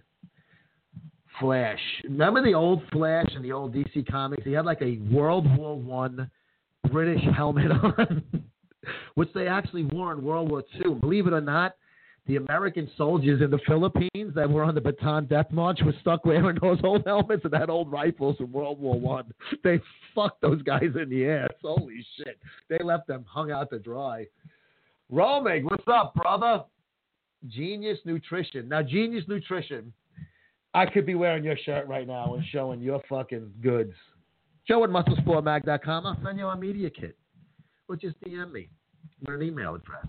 Flash. Remember the old Flash in the old D C comics? He had like a World War One British helmet on. Which they actually wore in World War Two. Believe it or not, the American soldiers in the Philippines that were on the Bataan Death March were stuck wearing those old helmets and had old rifles from World War One. They fucked those guys in the ass. Holy shit. They left them hung out to dry. Romig, what's up, brother? Genius Nutrition. Now, Genius Nutrition, I could be wearing your shirt right now and showing your fucking goods. Joe at muscle sport mag dot com. I'll send you a media kit. Or just D M me with an email address.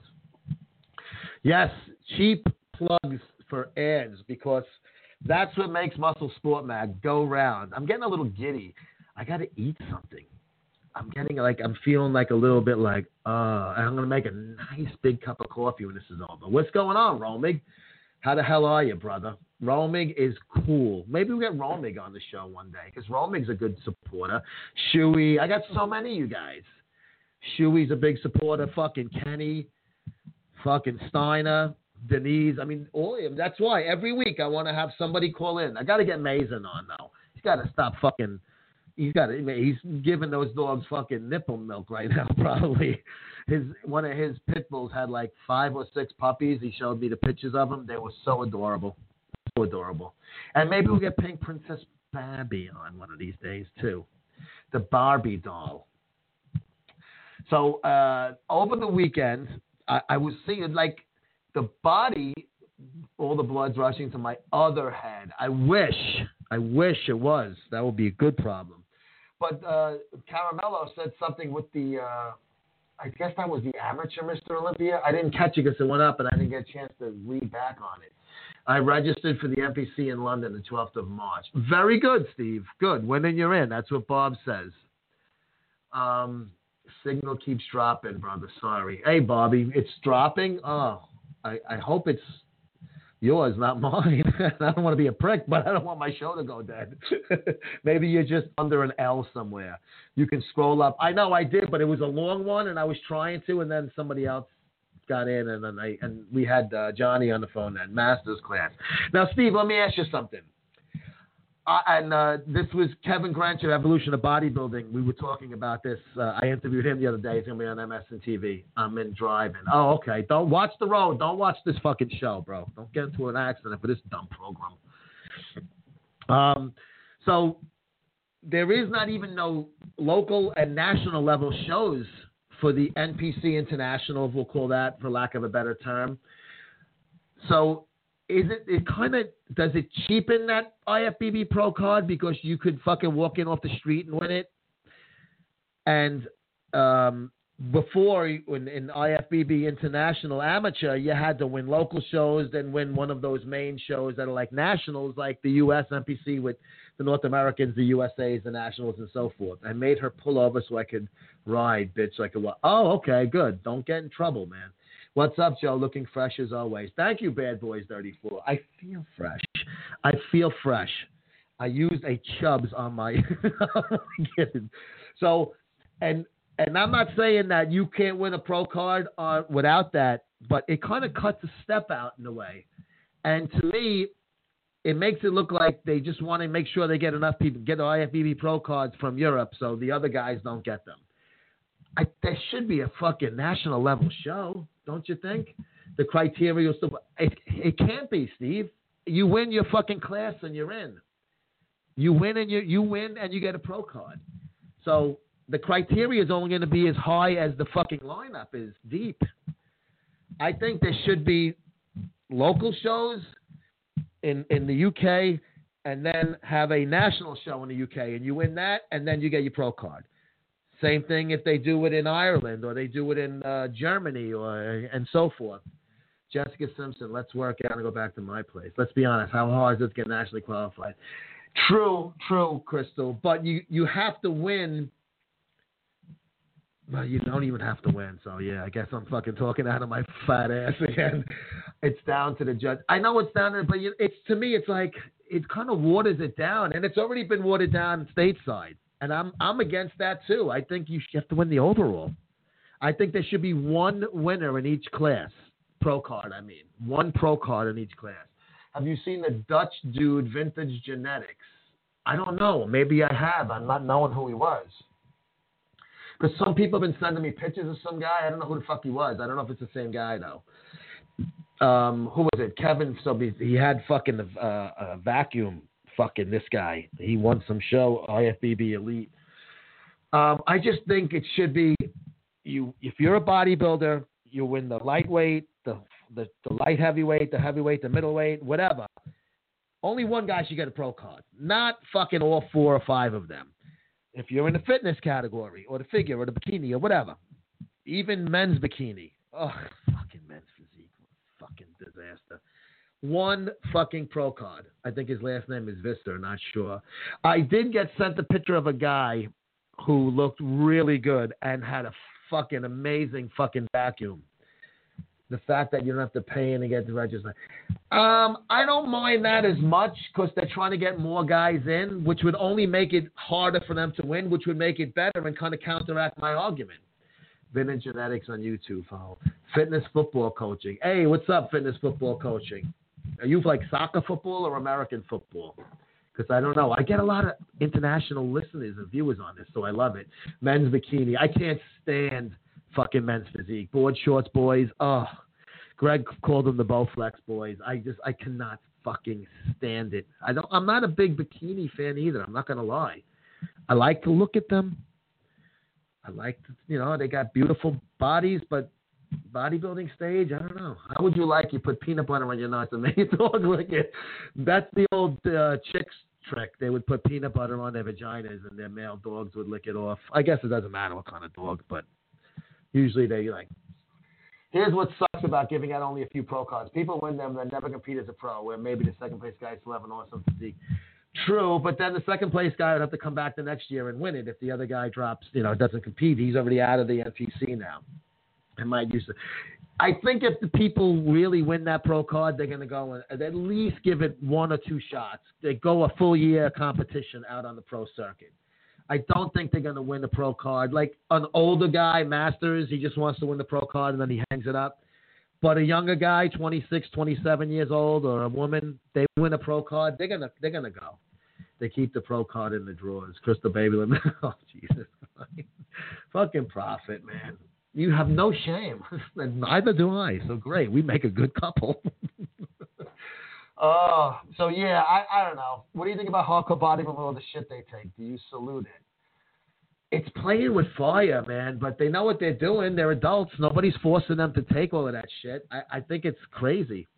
Yes, cheap plugs for ads because that's what makes Muscle Sport Mag go round. I'm getting a little giddy. I got to eat something. I'm getting like, I'm feeling like a little bit like, uh, I'm going to make a nice big cup of coffee when this is over. What's going on, Romig? How the hell are you, brother? Romig is cool. Maybe we'll get Romig on the show one day because Romig's a good supporter. Shuey, I got so many of you guys. Shuey's a big supporter. Fucking Kenny, fucking Steiner, Denise. I mean, all of them. That's why every week I want to have somebody call in. I got to get Mason on though. He's got to stop fucking. He's got to. He's giving those dogs fucking nipple milk right now. Probably his one of his pit bulls had like five or six puppies. He showed me the pictures of them. They were so adorable, so adorable. And maybe we'll get Pink Princess Babby on one of these days too. The Barbie doll. So uh, over the weekend, I, I was seeing like the body, all the blood's rushing to my other head. I wish, I wish it was. That would be a good problem. But uh, Caramello said something with the, uh, I guess that was the amateur Mister Olympia. I didn't catch it because it went up and I didn't get a chance to read back on it. I registered for the N P C in London the twelfth of March. Very good, Steve. Good. When in, you're in. That's what Bob says. Um... Signal keeps dropping, brother. Sorry. Hey, Bobby, it's dropping? Oh, I, I hope it's yours, not mine. I don't want to be a prick, but I don't want my show to go dead. Maybe you're just under an L somewhere. You can scroll up. I know I did, but it was a long one, and I was trying to, and then somebody else got in, and then I and we had uh, Johnny on the phone then, master's class. Now, Steve, let me ask you something. Uh, and uh, this was Kevin Grancher, Evolution of Bodybuilding. We were talking about this. Uh, I interviewed him the other day. He's going to be on M S N T V. I'm in driving. Oh, okay. Don't watch the road. Don't watch this fucking show, bro. Don't get into an accident for this dumb program. Um, so there is not even no local and national level shows for the N P C International, we'll call that, for lack of a better term. So is it, it kind of, does it cheapen that I F B B Pro card because you could fucking walk in off the street and win it? And um, before, in, in I F B B International Amateur, you had to win local shows, then win one of those main shows that are like nationals, like the U S N P C with the North Americans, the U S As, the nationals, and so forth. I made her pull over so I could ride, bitch. So I could, oh, okay, good. Don't get in trouble, man. What's up, Joe? Looking fresh as always. Thank you, Bad Boys thirty-four. I feel fresh. I feel fresh. I used a Chubbs on my so, and and I'm not saying that you can't win a pro card on, without that, but it kind of cuts a step out in a way. And to me, it makes it look like they just want to make sure they get enough people get I F B B pro cards from Europe so the other guys don't get them. I, there should be a fucking national level show, don't you think? The criteria still, it, it can't be, Steve. you win your fucking class and you're in. You win and you you win and you get a pro card. So the criteria is only going to be as high as the fucking lineup is deep. I think there should be local shows in in the U K and then have a national show in the U K, and you win that, and then you get your pro card. Same thing if they do it in Ireland or they do it in uh, Germany or and so forth. Jessica Simpson, let's work out and go back to my place. Let's be honest, how hard is it to get nationally qualified? True, true, Crystal, but you, you have to win. Well, you don't even have to win, so yeah, I guess I'm fucking talking out of my fat ass again. It's down to the judge. I know it's down there, but you, it's to me, it's like it kind of waters it down, and it's already been watered down stateside, and I'm I'm against that too. I think you have to win the overall. I think there should be one winner in each class, pro card. I mean, one pro card in each class. Have you seen the Dutch dude, Vintage Genetics? I don't know. Maybe I have. I'm not knowing who he was. Because some people have been sending me pictures of some guy. I don't know who the fuck he was. I don't know if it's the same guy, though. Um, who was it? Kevin. So he had fucking uh, a vacuum fucking this guy. He won some show, I F B B Elite. Um, I just think it should be, you. if you're a bodybuilder, you win the lightweight, the, the, the light heavyweight, the heavyweight, the middleweight, whatever. Only one guy should get a pro card. Not fucking all four or five of them. If you're in the fitness category or the figure or the bikini or whatever, even men's bikini. Oh, fucking men's physique. Fucking disaster. One fucking pro card. I think his last name is Visser, not sure. I did get sent a picture of a guy who looked really good and had a fucking amazing fucking vacuum. The fact that you don't have to pay in to get the register. Um, I don't mind that as much because they're trying to get more guys in, which would only make it harder for them to win, which would make it better and kind of counteract my argument. Vintage Genetics on YouTube. Follow. Fitness football coaching. Hey, what's up, fitness football coaching? Are you like soccer football or American football? Because I don't know. I get a lot of international listeners and viewers on this, so I love it. Men's bikini. I can't stand fucking men's physique. Board shorts boys. Oh, Greg called them the Bowflex boys. I just, I cannot fucking stand it. I don't, I'm not a big bikini fan either. I'm not going to lie. I like to look at them. I like to, you know, they got beautiful bodies, but bodybuilding stage, I don't know. How would you like you put peanut butter on your nuts and make your dog lick it? That's the old uh, chicks trick. They would put peanut butter on their vaginas and their male dogs would lick it off. I guess it doesn't matter what kind of dog, but usually they like. Here's what sucks about giving out only a few pro cards. People win them, then never compete as a pro, where maybe the second place guy still have an awesome physique. True, but then the second place guy would have to come back the next year and win it if the other guy drops, you know, doesn't compete. He's already out of the N P C now. I might use it. I think if the people really win that pro card, they're going to go and at least give it one or two shots. They go a full year competition out on the pro circuit. I don't think they're going to win the pro card. Like an older guy, Masters, he just wants to win the pro card and then he hangs it up. But a younger guy, twenty-six, twenty-seven years old, or a woman, they win a pro card, they're going to they're gonna go. They keep the pro card in the drawers. Crystal Baby, oh, Jesus. Fucking profit, man. You have no shame. Neither do I. So great. We make a good couple. Oh, so yeah, I, I don't know. What do you think about hardcore bodybuilding with all the shit they take? Do you salute it? It's playing with fire, man, but they know what they're doing. They're adults. Nobody's forcing them to take all of that shit. I, I think it's crazy.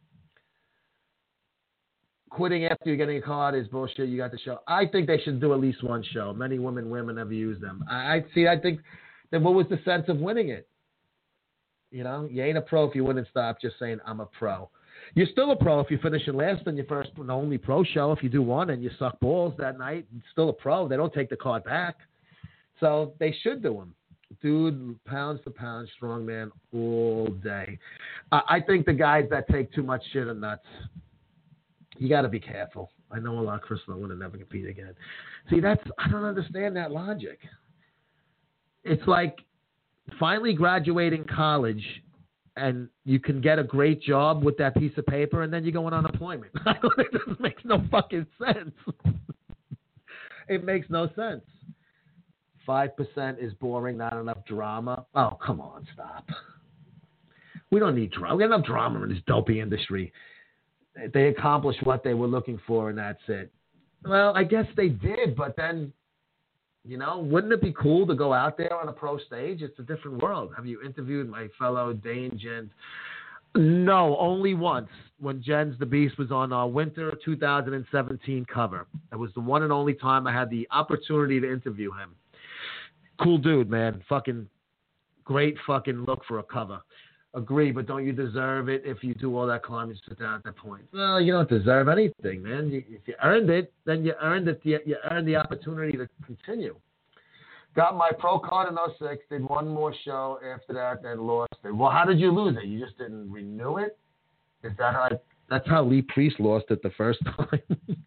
Quitting after you're getting a card is bullshit. You got the show. I think they should do at least one show. Many women, women never use them. I, I see. I think then what was the sense of winning it? You know, you ain't a pro if you wouldn't stop just saying I'm a pro. You're still a pro if you're finishing last in your first and only pro show. If you do one and you suck balls that night, it's still a pro. They don't take the card back. So they should do them. Dude, pounds for pound, strongman all day. Uh, I think the guys that take too much shit are nuts. You got to be careful. I know a lot of Crystal would never compete again. See, that's I don't understand that logic. It's like finally graduating college and you can get a great job with that piece of paper and then you go on unemployment. I don't think this makes no fucking sense. It makes no sense. five percent is boring, not enough drama. Oh, come on, stop. We don't need drama. We got enough drama in this dopey industry. they accomplished what they were looking for, and that's it. Well, I guess they did, but then, you know, wouldn't it be cool to go out there on a pro stage? It's a different world. Have you interviewed my fellow Dane Jens? No, only once, when Jens the Beast was on our winter two thousand seventeen cover. That was the one and only time I had the opportunity to interview him. Cool dude, man. Fucking great fucking look for a cover. Agree, but don't you deserve it if you do all that climbing to sit down at that point? Well, you don't deserve anything, man. You, if you earned it, then you earned it. You, you earned the opportunity to continue. Got my pro card in oh six, did one more show after that, then lost it. Well, how did you lose it? You just didn't renew it? Is that how I, that's how Lee Priest lost it the first time?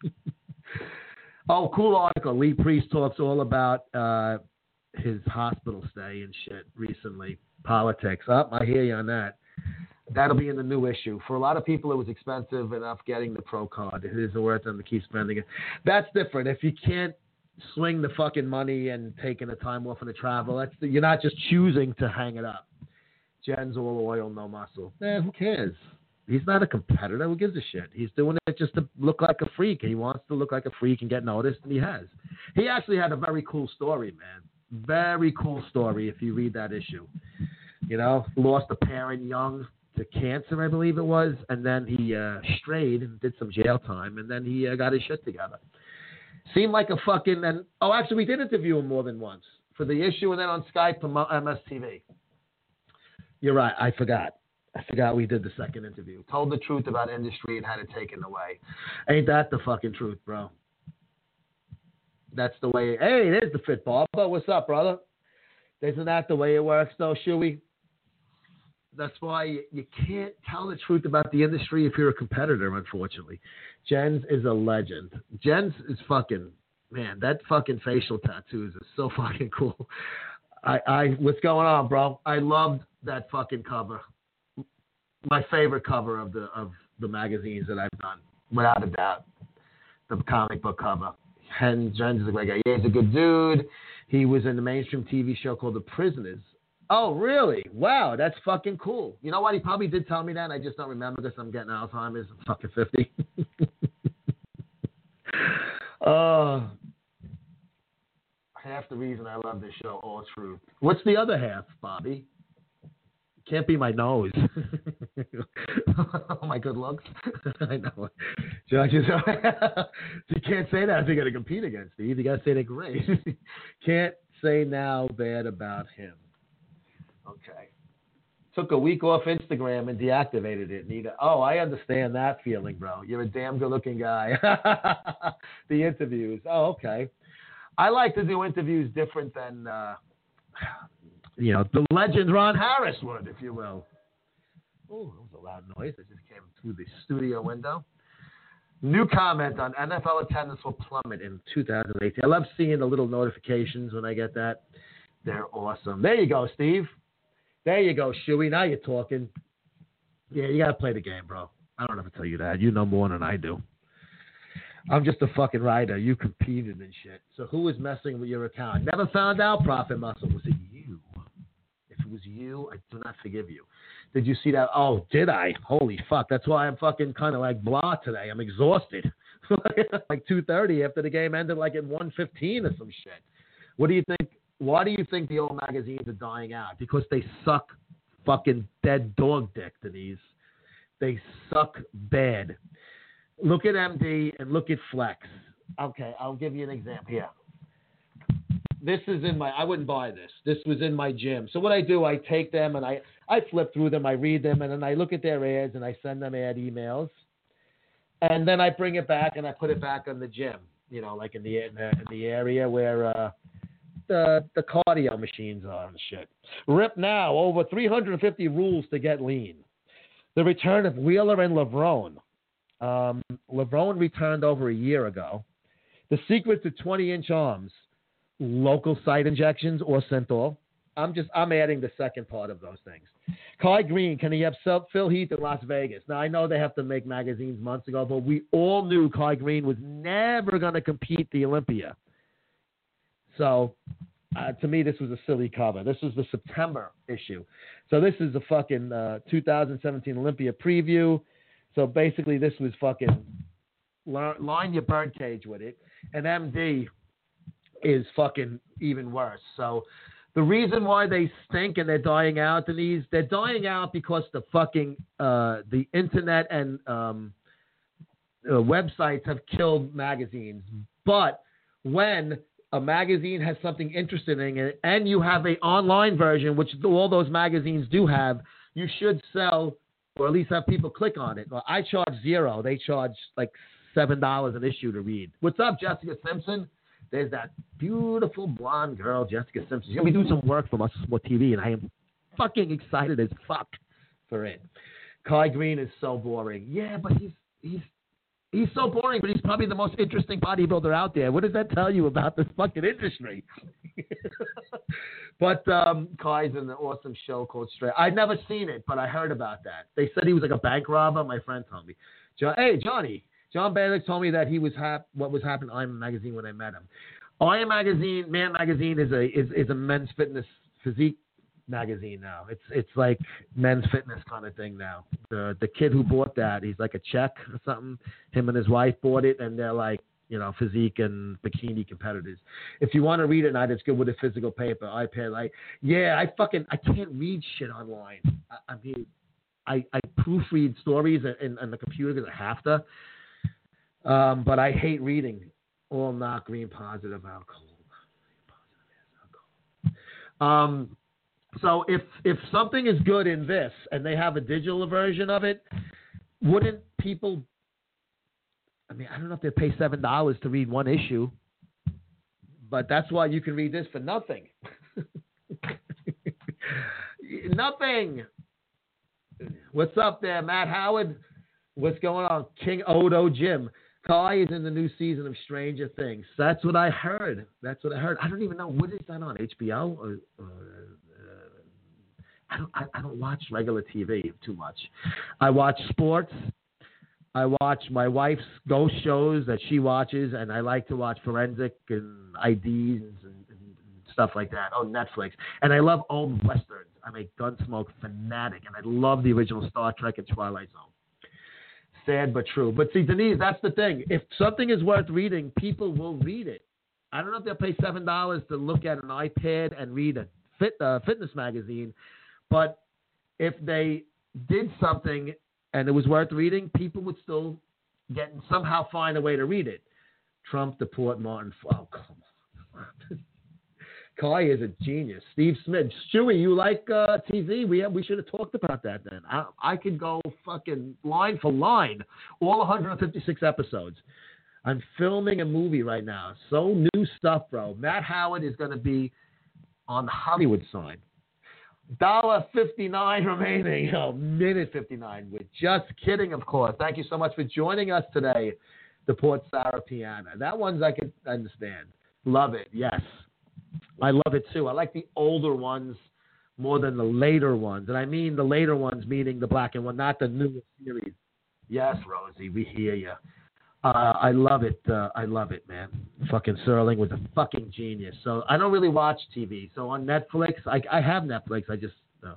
Oh, cool article. Lee Priest talks all about uh, his hospital stay and shit recently. Politics. Oh, I hear you on that. That'll be in the new issue. For a lot of people, it was expensive enough getting the pro card. It isn't worth them to keep spending it. That's different. If you can't swing the fucking money and taking the time off of the travel, that's the, you're not just choosing to hang it up. Jen's all oil, no muscle. Eh, who cares? He's not a competitor. Who gives a shit? He's doing it just to look like a freak. He wants to look like a freak and get noticed, and he has. He actually had a very cool story, man. Very cool story if you read that issue. You know, lost a parent young to cancer, I believe it was, and then he uh, strayed and did some jail time, and then he uh, got his shit together. Seemed like a fucking, and oh, actually, we did interview him more than once for the issue, and then on Skype from M S T V. You're right, I forgot. I forgot we did the second interview. Told the truth about industry and had it taken away. Ain't that the fucking truth, bro? That's the way. Hey, there's the Fit Barber. What's up, brother? Isn't that the way it works, though, Shuey? That's why you, you can't tell the truth about the industry if you're a competitor, unfortunately. Jens is a legend. Jens is fucking, man, that fucking facial tattoos is so fucking cool. I, I, what's going on, bro? I loved that fucking cover. My favorite cover of the of the magazines that I've done, without a doubt. The comic book cover. And Jens is a great guy. Yeah, he's a good dude. He was in the mainstream T V show called The Prisoners. Oh, really? Wow, that's fucking cool. You know what? He probably did tell me that. I just don't remember because I'm getting Alzheimer's. I'm fucking fifty. uh, half the reason I love this show, all truth. What's the other half, Bobby? Can't be my nose. My good looks. I know. Judges, you can't say that if you're going to compete against Steve. You got to say they're great. Can't say now bad about him. Okay. Took a week off Instagram and deactivated it. Nita. Oh, I understand that feeling, bro. You're a damn good-looking guy. The interviews. Oh, okay. I like to do interviews different than, uh, you know, the legend Ron Harris would, if you will. Oh, that was a loud noise that just came through the studio window. New comment on N F L attendance will plummet in two thousand eighteen. I love seeing the little notifications when I get that. They're awesome. There you go, Steve. There you go, Shuey. Now you're talking. Yeah, you got to play the game, bro. I don't have to tell you that. You know more than I do. I'm just a fucking writer. You competed and shit. So who was messing with your account? Never found out, Prophet Muscle. Was it you? If it was you, I do not forgive you. Did you see that? Oh, did I? Holy fuck. That's why I'm fucking kind of like blah today. I'm exhausted. Like two thirty after the game ended like at one fifteen or some shit. What do you think? Why do you think the old magazines are dying out? Because they suck fucking dead dog dick, Denise. They suck bad. Look at M D and look at Flex. Okay, I'll give you an example here. This is in my, I wouldn't buy this. This was in my gym. So what I do, I take them and I, I flip through them, I read them, and then I look at their ads and I send them ad emails. And then I bring it back and I put it back in the gym, you know, like in the in the, in the area where uh, the the cardio machines are and shit. Rip now, over three hundred fifty rules to get lean. The return of Wheeler and LeBron. Um, LeBron returned over a year ago. The secret to twenty-inch arms. Local site injections or Synthol. I'm just, I'm adding the second part of those things. Kai Green, can he upset Phil Heath in Las Vegas? Now, I know they have to make magazines months ago, but we all knew Kai Green was never going to compete the Olympia. So, uh, to me, this was a silly cover. This was the September issue. So, this is the fucking uh, two thousand seventeen Olympia preview. So basically, this was fucking line your birdcage with it, and M D is fucking even worse. So the reason why they stink and they're dying out, Denise, they're dying out because the fucking uh, the internet and um, uh, websites have killed magazines. But when a magazine has something interesting in it, and you have an online version, which all those magazines do have, you should sell, or at least have people click on it. Well, I charge zero. They charge like seven dollars an issue to read. What's up, Jessica Simpson? There's that beautiful blonde girl, Jessica Simpson. She's going to be doing some work for Muscle Sport T V, and I am fucking excited as fuck for it. Kai Green is so boring. Yeah, but he's he's he's so boring, but he's probably the most interesting bodybuilder out there. What does that tell you about this fucking industry? But um, Kai's in an awesome show called Straight. I'd never seen it, but I heard about that. They said he was like a bank robber. My friend told me. John, hey, Johnny. John Bailick told me that he was hap- what was happening to Iron Magazine when I met him. Iron Magazine, Man Magazine is a is, is a men's fitness physique magazine now. It's it's like men's fitness kind of thing now. The the kid who bought that, he's like a Czech or something. Him and his wife bought it, and they're like, you know, physique and bikini competitors. If you want to read it now, it's good with a physical paper, iPad. Like, yeah, I fucking I can't read shit online. I, I mean, I, I proofread stories in, in the computer because I have to. Um, but I hate reading. All not green positive alcohol. Um, so if if something is good in this and they have a digital version of it, wouldn't people? I mean, I don't know if they pay seven dollars to read one issue, but that's why you can read this for nothing. Nothing. What's up there, Matt Howard? What's going on, King Odo Jim? Kai is in the new season of Stranger Things. That's what I heard. That's what I heard. I don't even know what is that on H B O. Or, or, uh, I don't. I, I don't watch regular T V too much. I watch sports. I watch my wife's ghost shows that she watches, and I like to watch forensic and I Ds and, and, and stuff like that on Netflix. And I love old westerns. I'm a Gunsmoke fanatic, and I love the original Star Trek and Twilight Zone. Sad but true. But see, Denise, that's the thing. If something is worth reading, people will read it. I don't know if they'll pay seven dollars to look at an iPad and read a fit, uh, fitness magazine, but if they did something and it was worth reading, people would still get somehow find a way to read it. Trump deport Martin. Oh, come on. Kai is a genius. Steve Smith. Stewie, you like uh, T V? We have, we should have talked about that then. I, I could go fucking line for line, all one hundred fifty-six episodes. I'm filming a movie right now. So new stuff, bro. Matt Howard is going to be on the Hollywood sign. one dollar fifty-nine remaining. Oh, minute fifty-nine. We're just kidding, of course. Thank you so much for joining us today, the Port Sarah Piana. That one's I can understand. Love it. Yes. I love it too. I like the older ones more than the later ones. And I mean the later ones, meaning the black and white, not the newer series. Yes, Rosie, we hear you. Uh, I love it. Uh, I love it, man. Fucking Serling was a fucking genius. So I don't really watch T V. So on Netflix, I, I have Netflix. I just, no.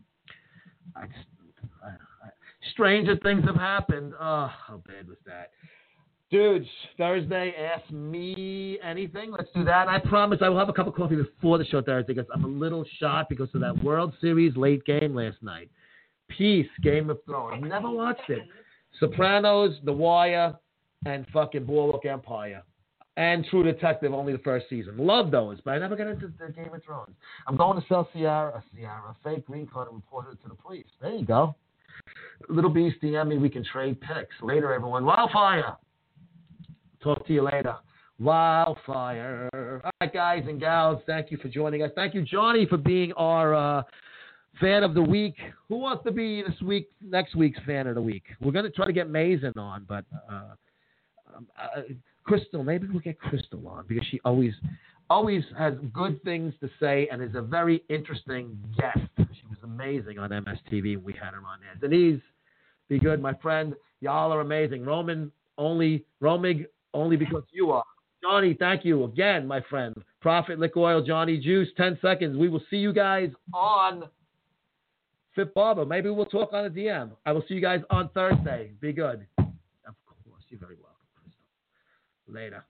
I just, I, I, stranger things have happened. Oh, how bad was that? Dudes, Thursday, ask me anything. Let's do that. I promise I will have a cup of coffee before the show Thursday because I'm a little shot because of that World Series late game last night. Peace, Game of Thrones. Never watched it. Sopranos, The Wire, and fucking Boardwalk Empire. And True Detective, only the first season. Love those, but I never got into the Game of Thrones. I'm going to sell Ciara, a Ciara, a fake green card and report it to the police. There you go. Little Beast D M me. We can trade pics. Later, everyone. Wildfire. Talk to you later. Wildfire. All right, guys and gals, thank you for joining us. Thank you, Johnny, for being our uh, fan of the week. Who wants to be this week, next week's fan of the week? We're going to try to get Mason on, but uh, um, uh, Crystal, maybe we'll get Crystal on because she always, always has good things to say and is a very interesting guest. She was amazing on M S T V. We had her on there. Denise, be good, my friend. Y'all are amazing. Roman, only, Romig, only because you are. Johnny, thank you again, my friend. Prophet Lick Oil, Johnny Juice, ten seconds. We will see you guys on Fit Barber. Maybe we'll talk on the D M. I will see you guys on Thursday. Be good. Of course. You're very welcome, Crystal. Later.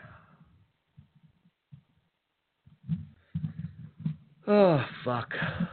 Oh, fuck.